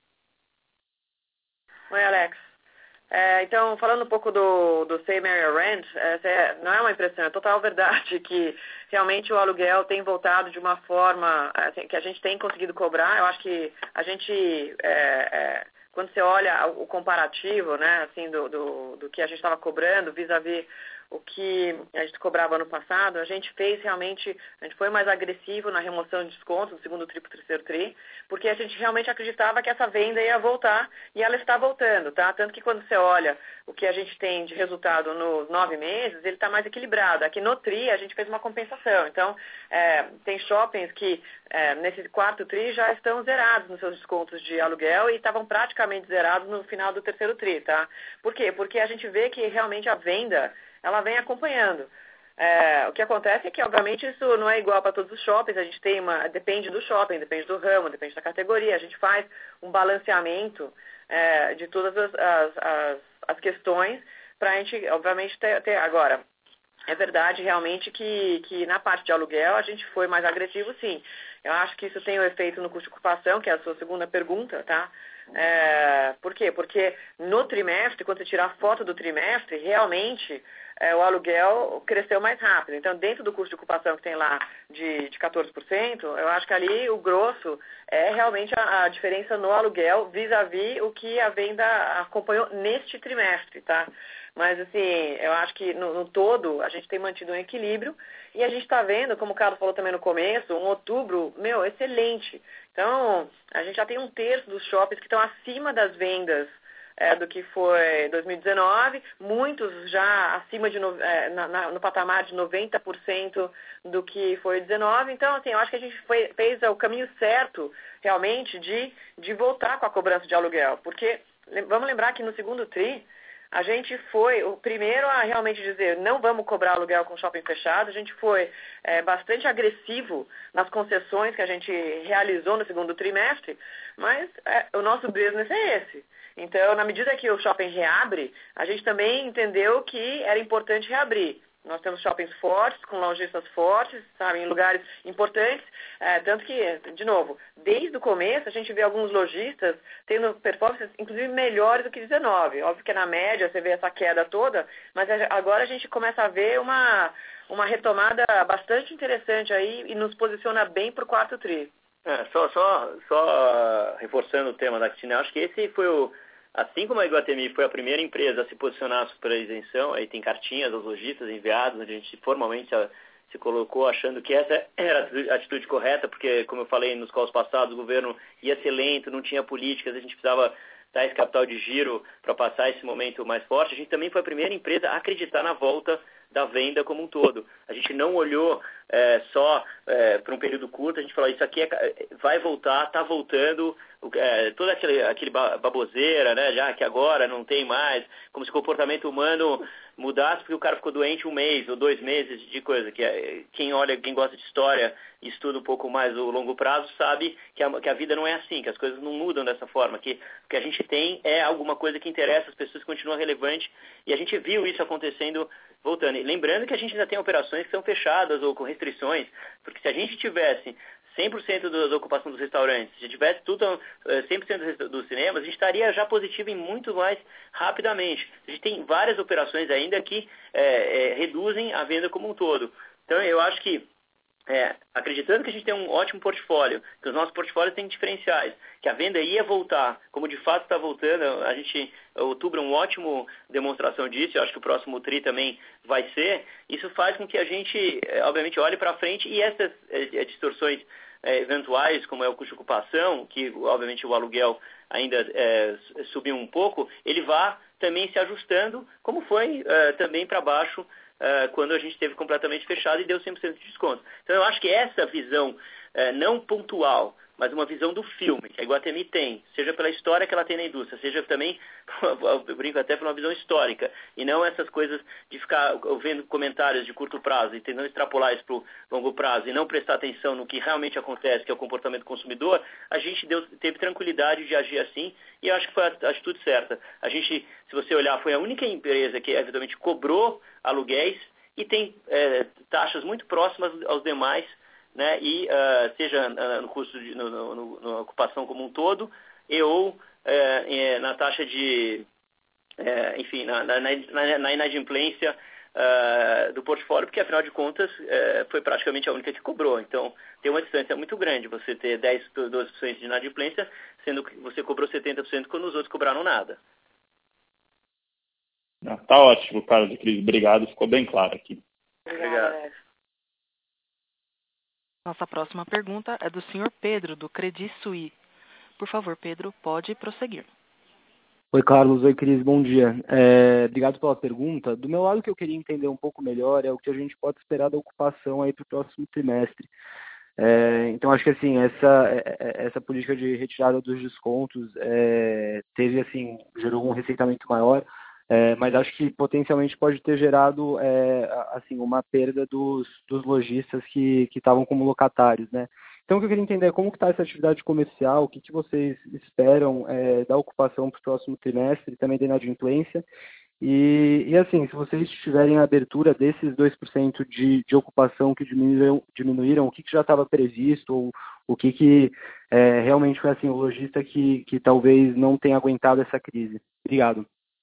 [SPEAKER 3] Oi, Alex. Então, falando um pouco do Same Area Rent, não é uma impressão, é total verdade que realmente o aluguel tem voltado de uma forma assim, que a gente tem conseguido cobrar. Eu acho que a gente, quando você olha o comparativo, né, assim, do que a gente estava cobrando vis-à-vis o que a gente cobrava ano passado, a gente foi mais agressivo na remoção de descontos do segundo tri para o terceiro tri, porque a gente realmente acreditava que essa venda ia voltar e ela está voltando, tá? Tanto que quando você olha o que a gente tem de resultado nos 9 meses, ele está mais equilibrado. Aqui no tri a gente fez uma compensação. Então, tem shoppings que nesse quarto tri já estão zerados nos seus descontos de aluguel e estavam praticamente zerados no final do terceiro tri, tá? Por quê? Porque a gente vê que realmente a venda ela vem acompanhando. O que acontece é que, obviamente, isso não é igual para todos os shoppings. A gente tem depende do shopping, depende do ramo, depende da categoria. A gente faz um balanceamento de todas as questões para a gente, obviamente, ter. Agora, É verdade realmente que na parte de aluguel a gente foi mais agressivo, sim. Eu acho que isso tem um efeito no custo de ocupação, que é a sua segunda pergunta, tá? Por quê? Porque no trimestre, quando você tirar a foto do trimestre, realmente o aluguel cresceu mais rápido. Então, dentro do custo de ocupação que tem lá de 14%, eu acho que ali o grosso é realmente a diferença no aluguel vis-à-vis o que a venda acompanhou neste trimestre, tá? Mas, assim, eu acho que no todo a gente tem mantido um equilíbrio e a gente está vendo, como o Carlos falou também no começo, um outubro, excelente. Então, a gente já tem 1/3 dos shoppings que estão acima das vendas do que foi 2019, muitos já acima no patamar de 90% do que foi 19. Então, assim, eu acho que a gente fez o caminho certo, realmente, de voltar com a cobrança de aluguel. Porque, vamos lembrar que no segundo TRI, a gente foi o primeiro a realmente dizer não vamos cobrar aluguel com shopping fechado. A gente foi bastante agressivo nas concessões que a gente realizou no segundo trimestre, mas o nosso business é esse. Então, na medida que o shopping reabre, a gente também entendeu que era importante reabrir. Nós temos shoppings fortes, com lojistas fortes, sabe, em lugares importantes, tanto que, de novo, desde o começo a gente vê alguns lojistas tendo performances, inclusive, melhores do que 19. Óbvio que na média você vê essa queda toda, mas agora a gente começa a ver uma retomada bastante interessante aí e nos posiciona bem para o quarto tri.
[SPEAKER 2] Só reforçando o tema da Cristina, acho que esse foi assim como a Iguatemi foi a primeira empresa a se posicionar sobre a isenção, aí tem cartinhas aos lojistas enviadas, onde a gente formalmente se colocou achando que essa era a atitude correta, porque, como eu falei nos calls passados, o governo ia ser lento, não tinha políticas, a gente precisava dar esse capital de giro para passar esse momento mais forte. A gente também foi a primeira empresa a acreditar na volta da venda como um todo. A gente não olhou só para um período curto, a gente falou, isso aqui vai voltar, está voltando, toda aquele baboseira, né, já que agora não tem mais, como se o comportamento humano mudasse porque o cara ficou doente 1 mês ou 2 meses de coisa, quem gosta de história e estuda um pouco mais o longo prazo sabe que a vida não é assim, que as coisas não mudam dessa forma, que o que a gente tem é alguma coisa que interessa, as pessoas continuam relevantes, e a gente viu isso acontecendo voltando. E lembrando que a gente ainda tem operações que são fechadas ou com restrições, porque se a gente tivesse 100% da ocupação dos restaurantes, se tivesse tudo 100% dos cinemas, a gente estaria já positivo em muito mais rapidamente. A gente tem várias operações ainda que reduzem a venda como um todo. Então, eu acho que, acreditando que a gente tem um ótimo portfólio, que os nossos portfólios têm diferenciais, que a venda ia voltar, como de fato está voltando, outubro é uma ótima demonstração disso, eu acho que o próximo TRI também vai ser, isso faz com que a gente, obviamente, olhe para frente e essas distorções eventuais, como é o custo de ocupação, que obviamente o aluguel ainda subiu um pouco, ele vá também se ajustando, como foi também para baixo quando a gente esteve completamente fechado e deu 100% de desconto. Então eu acho que essa visão não pontual, mas uma visão do filme, que a Iguatemi tem, seja pela história que ela tem na indústria, seja também, eu brinco até por uma visão histórica, e não essas coisas de ficar vendo comentários de curto prazo e tentando extrapolar isso para o longo prazo e não prestar atenção no que realmente acontece, que é o comportamento do consumidor, a gente teve tranquilidade de agir assim, e eu acho que foi a atitude certa. A gente, se você olhar, foi a única empresa que eventualmente cobrou aluguéis e tem taxas muito próximas aos demais, né, e seja no custo na ocupação como um todo ou na taxa de enfim, na inadimplência do portfólio, porque afinal de contas foi praticamente a única que cobrou. Então tem uma distância muito grande você ter 12% de inadimplência, sendo que você cobrou 70% quando os outros cobraram nada.
[SPEAKER 4] Tá ótimo, Carlos e Cris, obrigado, ficou bem claro aqui.
[SPEAKER 3] Obrigada.
[SPEAKER 1] Nossa próxima pergunta é do Sr. Pedro, do Credit Suisse. Por favor, Pedro, pode prosseguir.
[SPEAKER 5] Oi, Carlos. Oi, Cris. Bom dia. Obrigado pela pergunta. Do meu lado, o que eu queria entender um pouco melhor é o que a gente pode esperar da ocupação aí para o próximo trimestre. Então, acho que assim, essa política de retirada dos descontos teve, assim, gerou um receitamento maior, mas acho que potencialmente pode ter gerado assim, uma perda dos lojistas que estavam como locatários, né? Então, o que eu queria entender é como está essa atividade comercial, o que vocês esperam da ocupação para o próximo trimestre, também da inadimplência, E assim, se vocês tiverem a abertura desses 2% de ocupação que diminuíram, o que já estava previsto, ou o que realmente foi assim, o lojista que talvez não tenha aguentado essa crise. Obrigado.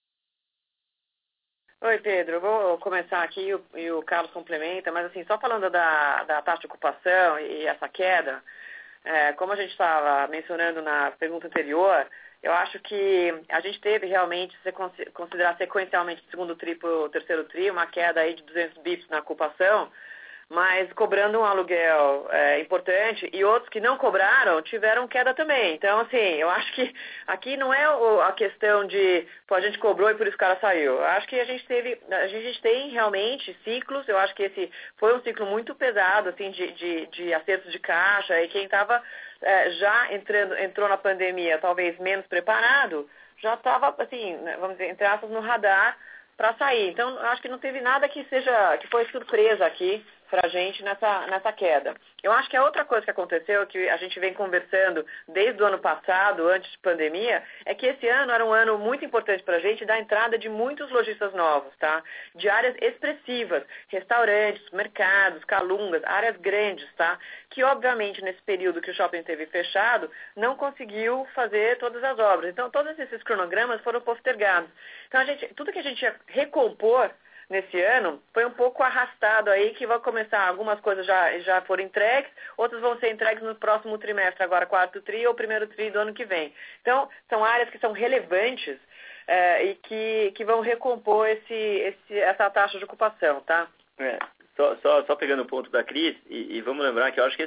[SPEAKER 3] Oi, Pedro. Eu vou começar aqui e o Carlos complementa, mas assim, só falando da taxa de ocupação e essa queda, como a gente estava mencionando na pergunta anterior, eu acho que a gente teve realmente, se considerar sequencialmente do segundo tri para o terceiro tri, uma queda aí de 200 bips na ocupação, mas cobrando um aluguel importante, e outros que não cobraram tiveram queda também. Então, assim, eu acho que aqui não é a questão de, a gente cobrou e por isso o cara saiu. Eu acho que a gente tem realmente ciclos, eu acho que esse foi um ciclo muito pesado, assim, de acertos de caixa, e quem estava já entrou na pandemia talvez menos preparado, já estava, assim, vamos dizer, entre aspas, no radar para sair. Então, eu acho que não teve nada que foi surpresa aqui para a gente nessa queda. Eu acho que a outra coisa que aconteceu, que a gente vem conversando desde o ano passado, antes de pandemia, é que esse ano era um ano muito importante para a gente da entrada de muitos lojistas novos, tá? De áreas expressivas, restaurantes, mercados, calungas, áreas grandes, tá? Que obviamente nesse período que o shopping esteve fechado, não conseguiu fazer todas as obras. Então todos esses cronogramas foram postergados. Então tudo que a gente ia recompor nesse ano foi um pouco arrastado aí, que vai começar, algumas coisas já foram entregues, outras vão ser entregues no próximo trimestre, agora quarto tri ou primeiro tri do ano que vem. Então, são áreas que são relevantes e que vão recompor essa taxa de ocupação, tá?
[SPEAKER 2] Só pegando o ponto da Cris, e vamos lembrar que eu acho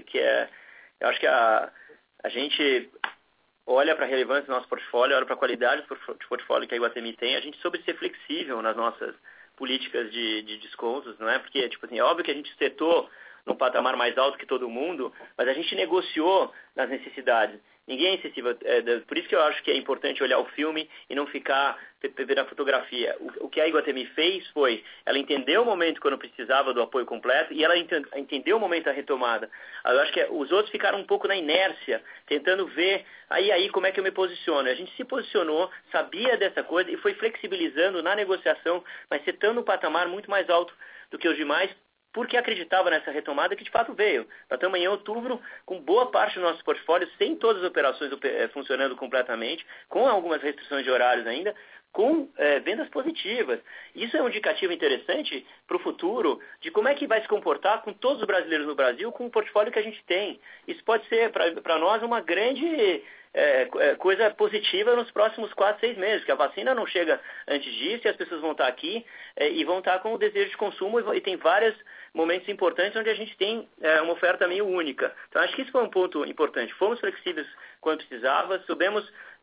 [SPEAKER 2] eu acho que a gente olha para a relevância do nosso portfólio, olha para a qualidade de portfólio que a Iguatemi tem, a gente soube ser flexível nas nossas políticas de descontos, não é? Porque, tipo assim, é óbvio que a gente setou num patamar mais alto que todo mundo, mas a gente negociou nas necessidades. Ninguém é excessivo. Por isso que eu acho que é importante olhar o filme e não ficar ver a fotografia. O que a Iguatemi fez foi, ela entendeu o momento quando precisava do apoio completo e ela entendeu o momento da retomada. Eu acho que os outros ficaram um pouco na inércia, tentando ver, aí como é que eu me posiciono. A gente se posicionou, sabia dessa coisa e foi flexibilizando na negociação, mas setando um patamar muito mais alto do que os demais, porque acreditava nessa retomada que de fato veio. Nós estamos em outubro com boa parte do nosso portfólio, sem todas as operações funcionando completamente, com algumas restrições de horários ainda, com vendas positivas. Isso é um indicativo interessante para o futuro de como é que vai se comportar com todos os brasileiros no Brasil com o portfólio que a gente tem. Isso pode ser para nós uma grande coisa positiva nos próximos 4, 6 meses, que a vacina não chega antes disso e as pessoas vão estar aqui e vão estar com o desejo de consumo e tem vários momentos importantes onde a gente tem uma oferta meio única. Então, acho que isso foi um ponto importante. Fomos flexíveis quando precisava, soubemos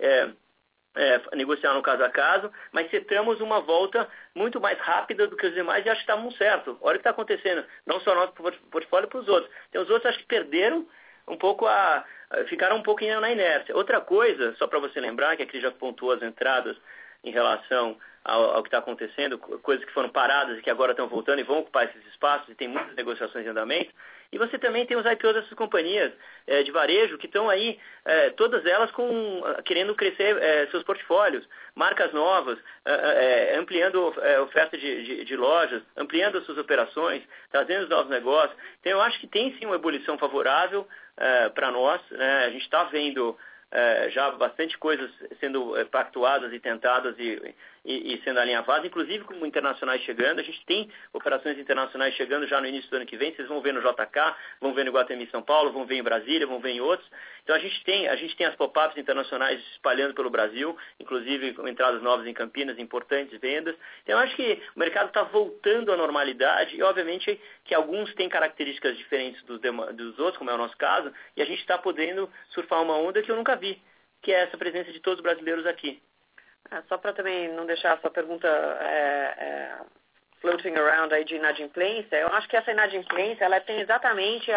[SPEAKER 2] negociar no caso a caso, mas setamos uma volta muito mais rápida do que os demais e acho que estávamos certos. Olha o que está acontecendo, não só nosso portfólio, para os outros. Então, os outros acho que perderam um pouco ficaram um pouquinho na inércia. Outra coisa, só para você lembrar, que a Cris já pontuou as entradas em relação ao que está acontecendo, coisas que foram paradas e que agora estão voltando e vão ocupar esses espaços, e tem muitas negociações em andamento. E você também tem os IPOs dessas companhias de varejo que estão aí, todas elas querendo crescer seus portfólios, marcas novas, ampliando oferta de lojas, ampliando as suas operações, trazendo novos negócios. Então eu acho que tem sim uma ebulição favorável para nós, né? A gente está vendo já bastante coisas sendo pactuadas e tentadas e sendo alinhavadas, inclusive com internacionais chegando. A gente tem operações internacionais chegando já no início do ano que vem. Vocês vão ver no JK, vão ver no Iguatemi São Paulo, vão ver em Brasília, vão ver em outros. Então a gente tem as pop-ups internacionais espalhando pelo Brasil, inclusive com entradas novas em Campinas, importantes vendas. Então eu acho que o mercado está voltando à normalidade e obviamente que alguns têm características diferentes dos outros, como é o nosso caso, e a gente está podendo surfar uma onda que eu nunca vi, que é essa presença de todos os brasileiros aqui.
[SPEAKER 3] Só para também não deixar a sua pergunta floating around aí de inadimplência, eu acho que essa inadimplência ela tem exatamente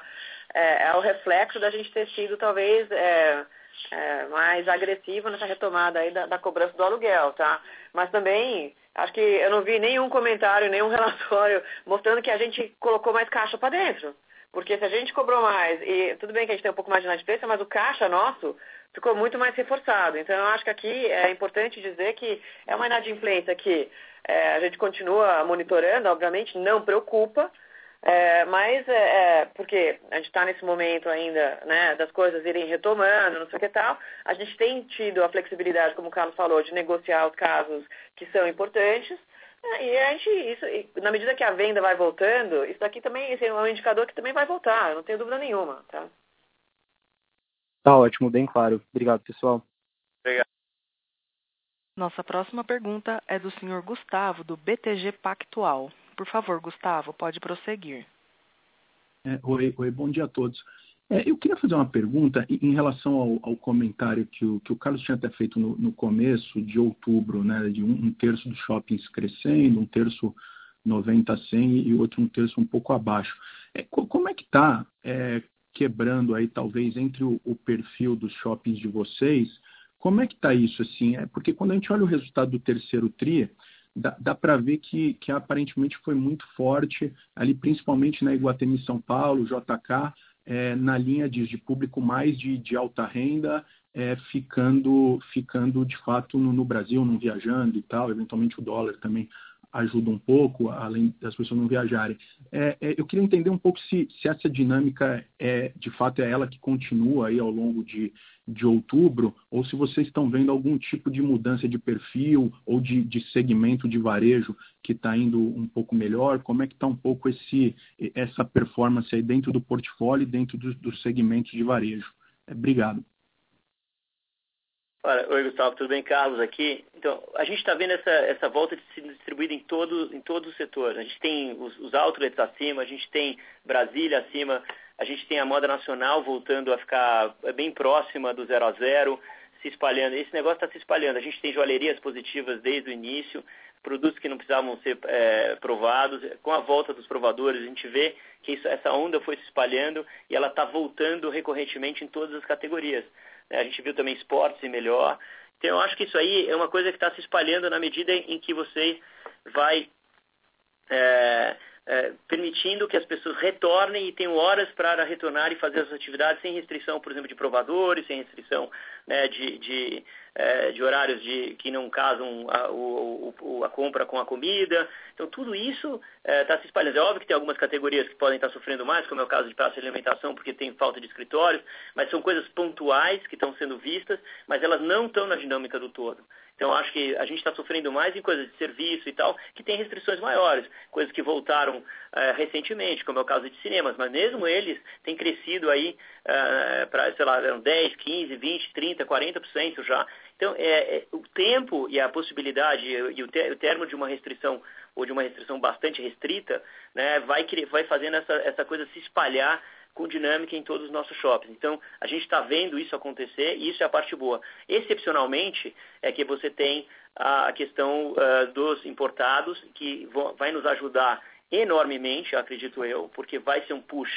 [SPEAKER 3] o reflexo da gente ter sido talvez mais agressivo nessa retomada aí da cobrança do aluguel, tá? Mas também acho que eu não vi nenhum comentário, nenhum relatório mostrando que a gente colocou mais caixa para dentro. Porque se a gente cobrou mais, e tudo bem que a gente tem um pouco mais de inadimplência, mas o caixa nosso ficou muito mais reforçado. Então, eu acho que aqui é importante dizer que é uma inadimplência que a gente continua monitorando, obviamente, não preocupa, mas porque a gente está nesse momento ainda, né, das coisas irem retomando, não sei o que tal, a gente tem tido a flexibilidade, como o Carlos falou, de negociar os casos que são importantes, e a gente, na medida que a venda vai voltando, isso daqui também esse é um indicador que também vai voltar, eu não tenho dúvida nenhuma, tá?
[SPEAKER 5] Tá ótimo, bem claro. Obrigado, pessoal.
[SPEAKER 2] Obrigado.
[SPEAKER 1] Nossa próxima pergunta é do senhor Gustavo, do BTG Pactual. Por favor, Gustavo, pode prosseguir.
[SPEAKER 6] Oi, bom dia a todos. Eu queria fazer uma pergunta em relação ao comentário que o Carlos tinha até feito no começo de outubro, né, de um terço dos shoppings crescendo, um terço 90 a 100 e outro um terço um pouco abaixo. Como é que está quebrando aí, talvez, entre o perfil dos shoppings de vocês? Como é que está isso, assim? Porque quando a gente olha o resultado do terceiro TRI, dá para ver que aparentemente foi muito forte, ali principalmente na Iguatemi São Paulo, JK, na linha de público mais de alta renda, ficando de fato no Brasil, não viajando e tal, eventualmente o dólar também ajuda um pouco, além das pessoas não viajarem. Eu queria entender um pouco se essa dinâmica de fato é ela que continua aí ao longo de outubro, ou se vocês estão vendo algum tipo de mudança de perfil ou de segmento de varejo que está indo um pouco melhor. Como é que está um pouco essa performance aí dentro do portfólio e dentro dos segmentos de varejo? Obrigado.
[SPEAKER 2] Oi, Gustavo, tudo bem? Carlos aqui. Então, a gente está vendo essa volta distribuída em todo o setor. A gente tem os outlets acima, a gente tem Brasília acima, a gente tem a moda nacional voltando a ficar bem próxima do 0 a 0, se espalhando. Esse negócio está se espalhando. A gente tem joalherias positivas desde o início, produtos que não precisavam ser provados. Com a volta dos provadores, a gente vê que essa onda foi se espalhando e ela está voltando recorrentemente em todas as categorias. A gente viu também esportes e melhor. Então, eu acho que isso aí é uma coisa que está se espalhando na medida em que você vai permitindo que as pessoas retornem e tenham horas para retornar e fazer as atividades sem restrição, por exemplo, de provadores, sem restrição, né, de horários que não casam a compra com a comida. Então, tudo isso está se espalhando. É óbvio que tem algumas categorias que podem estar sofrendo mais, como é o caso de praça de alimentação, porque tem falta de escritórios, mas são coisas pontuais que estão sendo vistas, mas elas não estão na dinâmica do todo. Então, acho que a gente está sofrendo mais em coisas de serviço e tal, que tem restrições maiores, coisas que voltaram recentemente, como é o caso de cinemas, mas mesmo eles têm crescido aí para, sei lá, 10, 15, 20, 30, 40% já. Então, o tempo e a possibilidade e o termo de uma restrição ou de uma restrição bastante restrita, né, vai fazendo essa coisa se espalhar com dinâmica em todos os nossos shoppings. Então, a gente está vendo isso acontecer e isso é a parte boa. Excepcionalmente, é que você tem a questão dos importados, que vai nos ajudar enormemente, acredito eu, porque vai ser um push.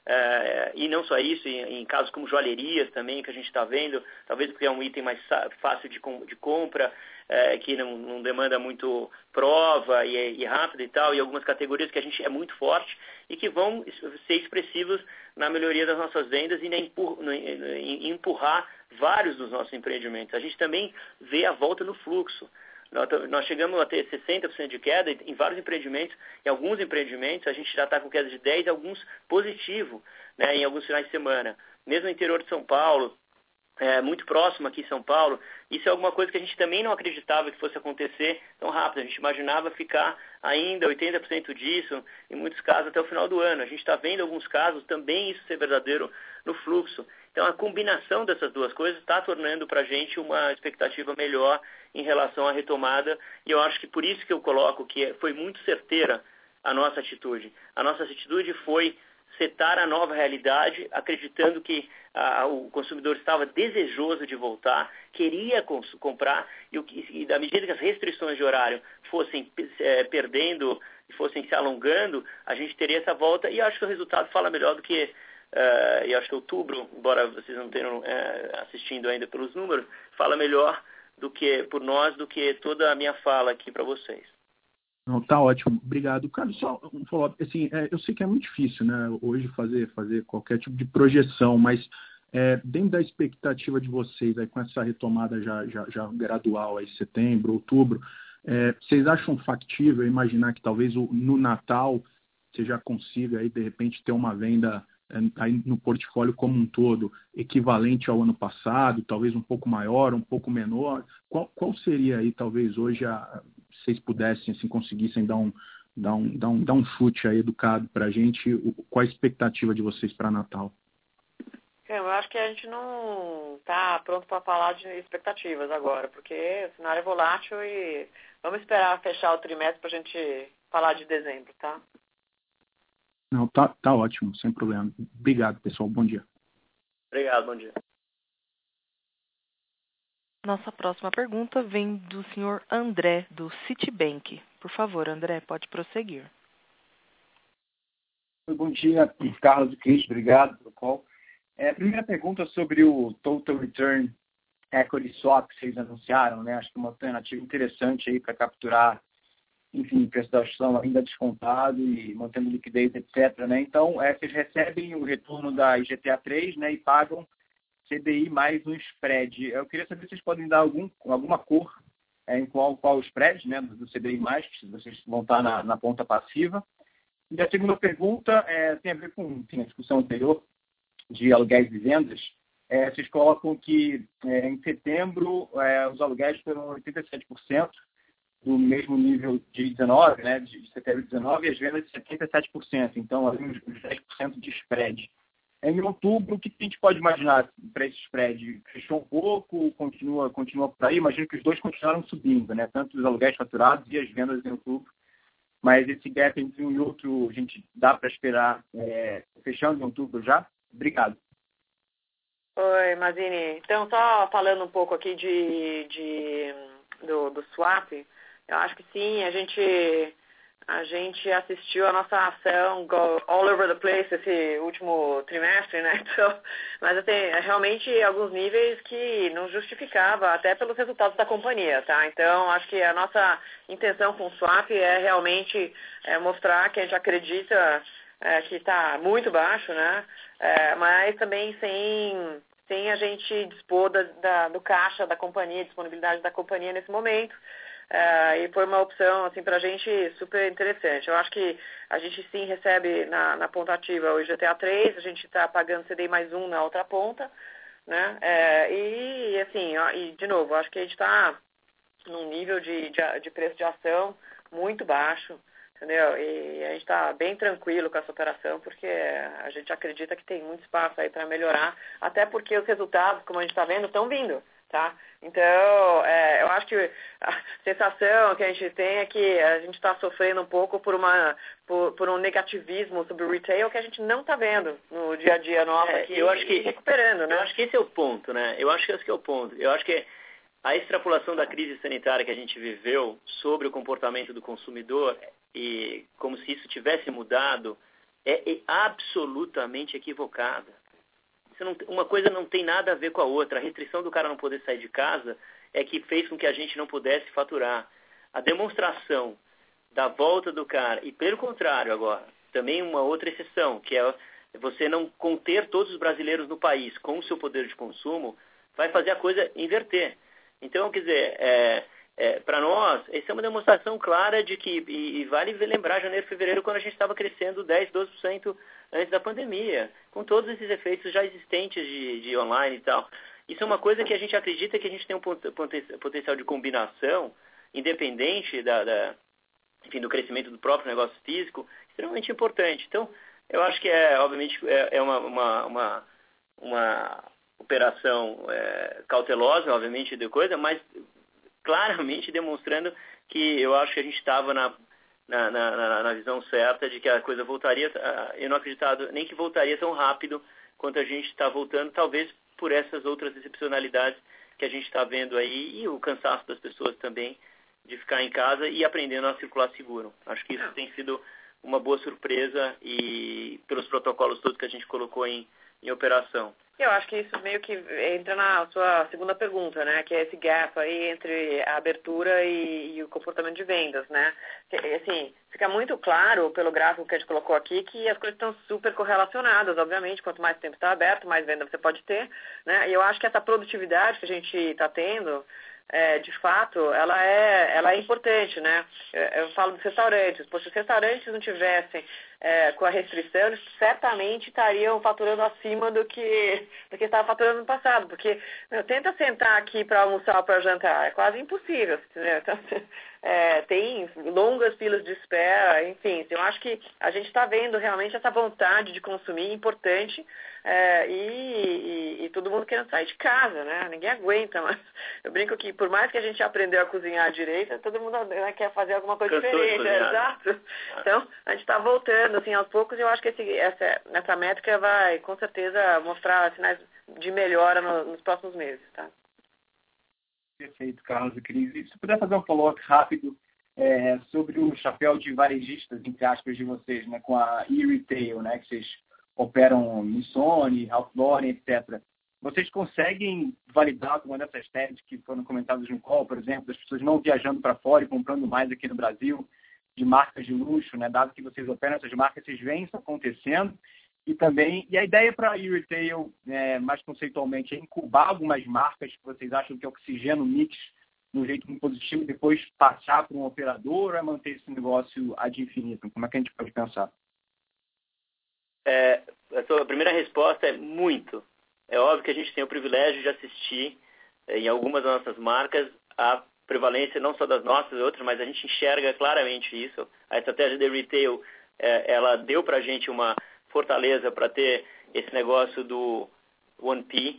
[SPEAKER 2] E não só isso, em casos como joalherias também, que a gente está vendo, talvez porque é um item mais fácil de compra, que não demanda muito prova e rápido e tal, e algumas categorias que a gente é muito forte e que vão ser expressivas na melhoria das nossas vendas e em empurrar vários dos nossos empreendimentos. A gente também vê a volta no fluxo. Nós chegamos a ter 60% de queda em vários empreendimentos. Em alguns empreendimentos, a gente já está com queda de 10%, alguns positivo, né, em alguns finais de semana. Mesmo no interior de São Paulo, muito próximo aqui em São Paulo, isso é alguma coisa que a gente também não acreditava que fosse acontecer tão rápido. A gente imaginava ficar ainda 80% disso, em muitos casos, até o final do ano. A gente está vendo alguns casos também isso ser verdadeiro no fluxo. Então, a combinação dessas duas coisas está tornando para a gente uma expectativa melhor em relação à retomada, e eu acho que por isso que eu coloco que foi muito certeira a nossa atitude. A nossa atitude foi setar a nova realidade, acreditando que o consumidor estava desejoso de voltar, queria comprar, e da medida que as restrições de horário fossem perdendo e fossem se alongando, a gente teria essa volta, e acho que o resultado fala melhor do que... e acho que outubro, embora vocês não tenham assistindo ainda pelos números, fala melhor por nós do que toda a minha fala aqui para vocês.
[SPEAKER 6] Não, tá ótimo, obrigado. Carlos, só um follow-up, assim, eu sei que é muito difícil, né, hoje fazer qualquer tipo de projeção, mas dentro da expectativa de vocês, aí, com essa retomada já gradual, aí, setembro, outubro, vocês acham factível imaginar que talvez no Natal você já consiga, aí, de repente, ter uma venda aí no portfólio como um todo equivalente ao ano passado, talvez um pouco maior, um pouco menor? Qual seria aí, talvez, hoje, se vocês pudessem, assim, conseguissem dar um chute aí educado para a gente, qual a expectativa de vocês para Natal?
[SPEAKER 3] Eu acho que a gente não está pronto para falar de expectativas agora, porque o cenário é volátil e vamos esperar fechar o trimestre para a gente falar de dezembro, tá?
[SPEAKER 6] Não, tá ótimo, sem problema. Obrigado, pessoal. Bom dia.
[SPEAKER 2] Obrigado, bom dia.
[SPEAKER 1] Nossa próxima pergunta vem do senhor André, do Citibank. Por favor, André, pode prosseguir.
[SPEAKER 7] Bom dia, Carlos e Cris, obrigado pelo call. A primeira pergunta sobre o Total Return Equity Swap que vocês anunciaram, né? Acho que é uma alternativa interessante aí para capturar, enfim, preço da ação ainda descontado e mantendo liquidez, etc. Né? Então, vocês recebem o retorno da IGTA 3, né, e pagam CDI mais um spread. Eu queria saber se vocês podem dar alguma cor em qual o spread, né, do CDI mais, que vocês vão estar na ponta passiva. E a segunda pergunta tem a ver com, enfim, a discussão anterior de aluguéis e vendas. Vocês colocam que em setembro os aluguéis foram 87% do mesmo nível de 19, né, de setembro de 19, e as vendas de 77%. Então, ali uns 10% de spread. Em outubro, o que a gente pode imaginar para esse spread? Fechou um pouco, continua por aí? Imagino que os dois continuaram subindo, né? Tanto os aluguéis faturados e as vendas em outubro. Mas esse gap entre um e outro, a gente dá para esperar fechando em outubro já? Obrigado.
[SPEAKER 3] Oi, Mazini. Então, só falando um pouco aqui do swap, eu acho que sim, a gente assistiu a nossa ação go all over the place esse último trimestre, né? Então, mas tem realmente alguns níveis que não justificava, até pelos resultados da companhia, tá? Então, acho que a nossa intenção com o swap é realmente mostrar que a gente acredita que está muito baixo, né? Mas também sem a gente dispor do caixa da companhia, disponibilidade da companhia nesse momento. E foi uma opção assim, para a gente super interessante. Eu acho que a gente sim recebe na ponta ativa o IGTA 3, a gente está pagando CDI mais um na outra ponta, né? E assim, e de novo, acho que a gente está num nível de preço de ação muito baixo, entendeu? E a gente está bem tranquilo com essa operação, porque a gente acredita que tem muito espaço aí para melhorar, até porque os resultados, como a gente está vendo, estão vindo. Tá? Então, eu acho que a sensação que a gente tem é que a gente está sofrendo um pouco por um negativismo sobre o retail que a gente não está vendo no dia a dia nosso aqui, recuperando, né?
[SPEAKER 2] Eu acho que esse é o ponto, né? Eu acho que esse é o ponto. Eu acho que a extrapolação da crise sanitária que a gente viveu sobre o comportamento do consumidor e como se isso tivesse mudado é absolutamente equivocada. Uma coisa não tem nada a ver com a outra. A restrição do cara não poder sair de casa é que fez com que a gente não pudesse faturar. A demonstração da volta do cara, e pelo contrário agora, também uma outra exceção, que é você não conter todos os brasileiros no país com o seu poder de consumo, vai fazer a coisa inverter. Então, quer dizer, para nós, essa é uma demonstração clara de que, e vale lembrar janeiro e fevereiro, quando a gente estava crescendo 10%, 12% antes da pandemia, com todos esses efeitos já existentes de online e tal. Isso é uma coisa que a gente acredita que a gente tem um potencial de combinação, independente enfim, do crescimento do próprio negócio físico, extremamente importante. Então, eu acho que obviamente, uma operação cautelosa, obviamente, de coisa, mas claramente demonstrando que eu acho que a gente estava na visão certa de que a coisa voltaria. Eu não acreditava nem que voltaria tão rápido quanto a gente está voltando, talvez por essas outras excepcionalidades que a gente está vendo aí e o cansaço das pessoas também de ficar em casa e aprendendo a circular seguro. Acho que isso tem sido uma boa surpresa e pelos protocolos todos que a gente colocou em operação.
[SPEAKER 3] Eu acho que isso meio que entra na sua segunda pergunta, né? Que é esse gap aí entre a abertura e o comportamento de vendas, né? Assim, fica muito claro pelo gráfico que a gente colocou aqui que as coisas estão super correlacionadas, obviamente. Quanto mais tempo está aberto, mais venda você pode ter, né? E eu acho que essa produtividade que a gente está tendo, de fato, ela é importante, né? Eu falo dos restaurantes. Se os restaurantes não tivessem com a restrição, eles certamente estariam faturando acima do que estava faturando no passado, porque tenta sentar aqui para almoçar ou para jantar, é quase impossível, entendeu? Então, tem longas filas de espera, enfim, eu acho que a gente está vendo realmente essa vontade de consumir importante, e todo mundo querendo sair de casa, né? Ninguém aguenta, mas eu brinco que por mais que a gente aprendeu a cozinhar direito, todo mundo quer fazer alguma coisa diferente, exato. Então, a gente está voltando, assim, aos poucos, e eu acho que essa métrica vai, com certeza, mostrar sinais de melhora nos próximos meses, tá?
[SPEAKER 7] Perfeito, Carlos e Cris. E se puder fazer um follow-up rápido sobre o chapéu de varejistas, entre aspas, de vocês, né, com a e-retail, né, que vocês operam em Sony, Ralph Lauren, etc. Vocês conseguem validar alguma dessas teses que foram comentadas no call, por exemplo, das pessoas não viajando para fora e comprando mais aqui no Brasil, de marcas de luxo, né? Dado que vocês operam essas marcas, vocês veem isso acontecendo. E a ideia para a e-retail, mais conceitualmente, é incubar algumas marcas que vocês acham que oxigenam o mix de um jeito muito positivo e depois passar para um operador, ou é manter esse negócio ad infinitum? Como é que a gente pode pensar?
[SPEAKER 2] A sua primeira resposta é muito. É óbvio que a gente tem o privilégio de assistir em algumas das nossas marcas a prevalência não só das nossas e outras, mas a gente enxerga claramente isso. A estratégia de retail, ela deu para a gente uma fortaleza para ter esse negócio do 1P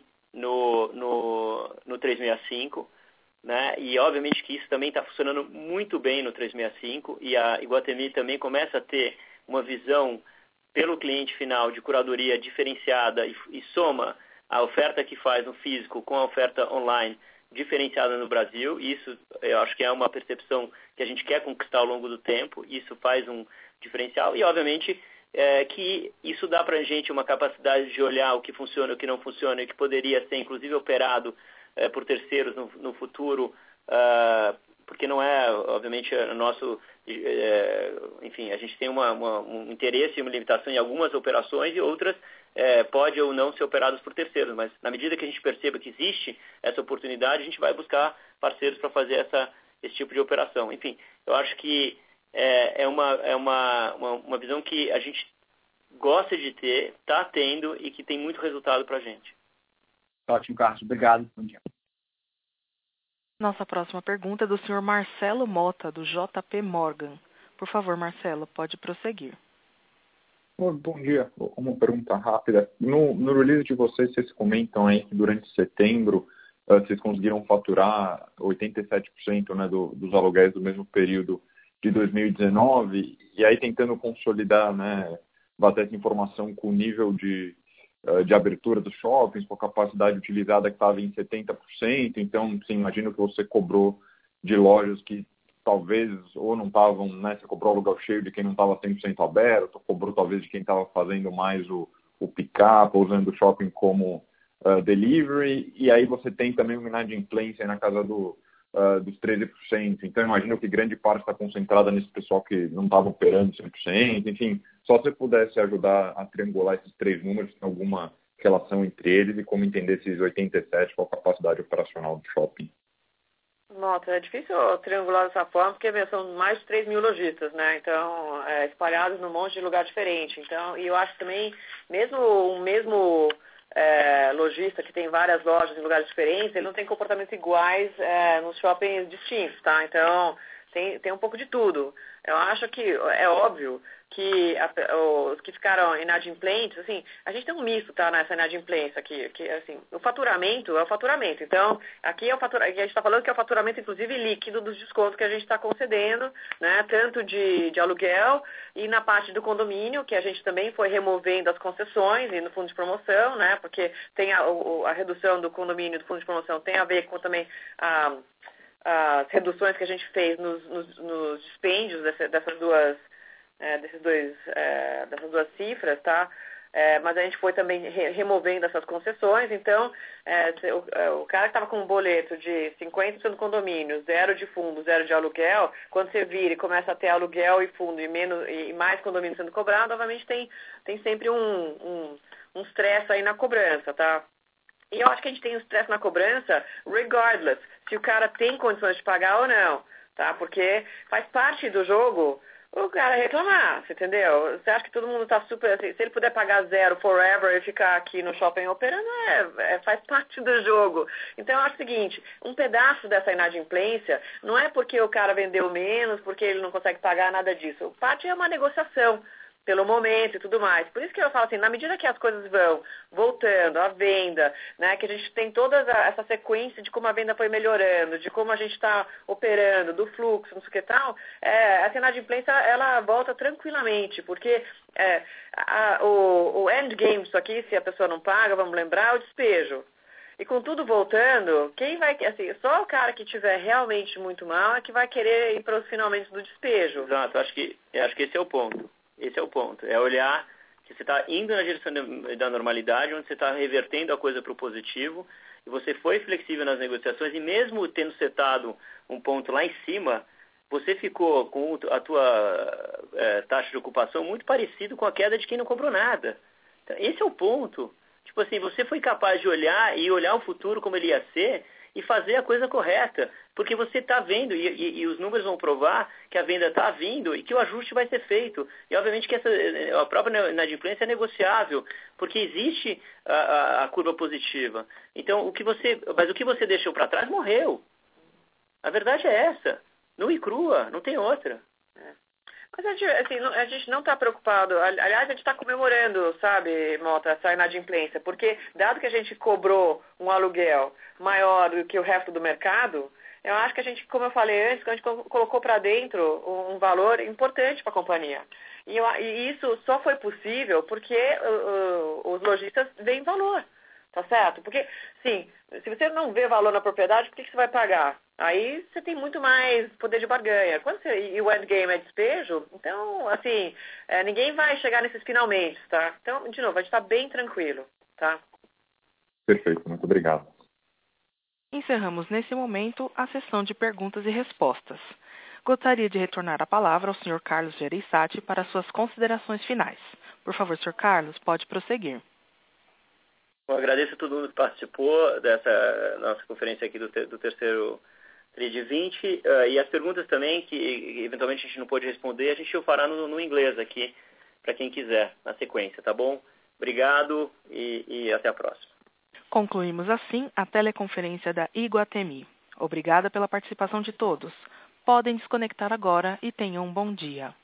[SPEAKER 2] no 365, né? E obviamente que isso também está funcionando muito bem no 365, e a Iguatemi também começa a ter uma visão pelo cliente final de curadoria diferenciada e soma a oferta que faz no físico com a oferta online diferenciada no Brasil. Isso eu acho que é uma percepção que a gente quer conquistar ao longo do tempo. Isso faz um diferencial e, obviamente, que isso dá para a gente uma capacidade de olhar o que funciona, o que não funciona e que poderia ser, inclusive, operado por terceiros no futuro, porque não é, obviamente, o nosso... enfim, a gente tem um interesse e uma limitação em algumas operações e outras pode ou não ser operadas por terceiros, mas na medida que a gente perceba que existe essa oportunidade, a gente vai buscar parceiros para fazer esse tipo de operação. Enfim, eu acho que é uma visão que a gente gosta de ter, está tendo e que tem muito resultado para a gente.
[SPEAKER 7] Ótimo, Carlos. Obrigado. Bom dia.
[SPEAKER 1] Nossa próxima pergunta é do senhor Marcelo Mota, do JP Morgan. Por favor, Marcelo, pode prosseguir.
[SPEAKER 8] Bom dia. Uma pergunta rápida. No release de vocês comentam aí que durante setembro vocês conseguiram faturar 87%, né, dos aluguéis do mesmo período de 2019, e aí tentando consolidar, né, bater essa informação com o nível de abertura dos shoppings, com a capacidade utilizada que estava em 70%, então, sim, imagino que você cobrou de lojas que talvez ou não estavam, né, você cobrou aluguel cheio de quem não estava 100% aberto, cobrou talvez de quem estava fazendo mais o pick-up, usando o shopping como delivery, e aí você tem também uma inadimplência na casa dos 13%, então imagino que grande parte está concentrada nesse pessoal que não estava operando 100%, enfim, só se você pudesse ajudar a triangular esses três números, tem alguma relação entre eles e como entender esses 87%, qual a capacidade operacional do shopping.
[SPEAKER 3] Nossa, é difícil triangular dessa forma, porque são mais de 3 mil lojistas, né? Então, espalhados num monte de lugar diferente. Então, e eu acho também, mesmo o mesmo lojista que tem várias lojas em lugares diferentes, ele não tem comportamentos iguais nos shoppings distintos, tá? Então, tem um pouco de tudo. Eu acho que é óbvio que os que ficaram inadimplentes, assim, a gente tem um misto, tá, nessa inadimplência aqui, que assim, o faturamento é o faturamento. Então, aqui a gente está falando que é o faturamento, inclusive, líquido dos descontos que a gente está concedendo, né, tanto de aluguel e na parte do condomínio, que a gente também foi removendo as concessões e no fundo de promoção, né, porque tem a redução do condomínio do fundo de promoção tem a ver com também as reduções que a gente fez nos dispêndios dessas duas cifras, tá? mas a gente foi também removendo essas concessões. Então, o cara que estava com um boleto de 50% do condomínio, 0 de fundo, 0 de aluguel, quando você vira e começa a ter aluguel e fundo e mais condomínio sendo cobrado, obviamente tem sempre um stress aí na cobrança, tá? E eu acho que a gente tem um stress na cobrança, regardless, se o cara tem condições de pagar ou não, tá? Porque faz parte do jogo o cara reclamar, você entendeu? Você acha que todo mundo tá super assim, se ele puder pagar 0 forever e ficar aqui no shopping operando, faz parte do jogo. Então eu acho o seguinte, um pedaço dessa inadimplência não é porque o cara vendeu menos, porque ele não consegue pagar, nada disso. Parte é uma negociação pelo momento e tudo mais. Por isso que eu falo assim, na medida que as coisas vão voltando, a venda, né, que a gente tem toda essa sequência de como a venda foi melhorando, de como a gente está operando, do fluxo, não sei o que tal, essa inadimplência, ela volta tranquilamente, porque o endgame disso aqui, se a pessoa não paga, vamos lembrar, é o despejo. E com tudo voltando, quem vai, assim, só o cara que tiver realmente muito mal é que vai querer ir para os finalmente do despejo.
[SPEAKER 2] Exato, acho que esse é o ponto. Esse é o ponto. É olhar que você está indo na direção da normalidade, onde você está revertendo a coisa para o positivo, e você foi flexível nas negociações, e mesmo tendo setado um ponto lá em cima, você ficou com a tua taxa de ocupação muito parecido com a queda de quem não comprou nada. Então, esse é o ponto. Tipo assim, você foi capaz de olhar o futuro como ele ia ser, e fazer a coisa correta, porque você está vendo, e os números vão provar que a venda está vindo e que o ajuste vai ser feito. E obviamente que a própria inadimplência é negociável, porque existe a curva positiva. Então, mas o que você deixou para trás morreu. A verdade é essa. Nua e crua, não tem outra.
[SPEAKER 3] Mas a gente não está preocupado, aliás, a gente está comemorando, sabe, Mota, essa inadimplência, porque dado que a gente cobrou um aluguel maior do que o resto do mercado, eu acho que a gente, como eu falei antes, a gente colocou para dentro um valor importante para a companhia. E isso só foi possível porque os lojistas veem valor, tá certo? Porque, sim, se você não vê valor na propriedade, por que você vai pagar? Aí você tem muito mais poder de barganha. E o endgame é despejo, então, assim, ninguém vai chegar nesses finalmente, tá? Então, de novo, a gente está bem tranquilo, tá?
[SPEAKER 8] Perfeito, muito obrigado.
[SPEAKER 1] Encerramos nesse momento a sessão de perguntas e respostas. Gostaria de retornar a palavra ao Sr. Carlos Gereissati para suas considerações finais. Por favor, Sr. Carlos, pode prosseguir.
[SPEAKER 2] Eu agradeço a todo mundo que participou dessa nossa conferência aqui do terceiro TRI de 20, e as perguntas também, que eventualmente a gente não pôde responder, a gente o fará no inglês aqui, para quem quiser, na sequência, tá bom? Obrigado e até a próxima.
[SPEAKER 1] Concluímos assim a teleconferência da Iguatemi. Obrigada pela participação de todos. Podem desconectar agora e tenham um bom dia.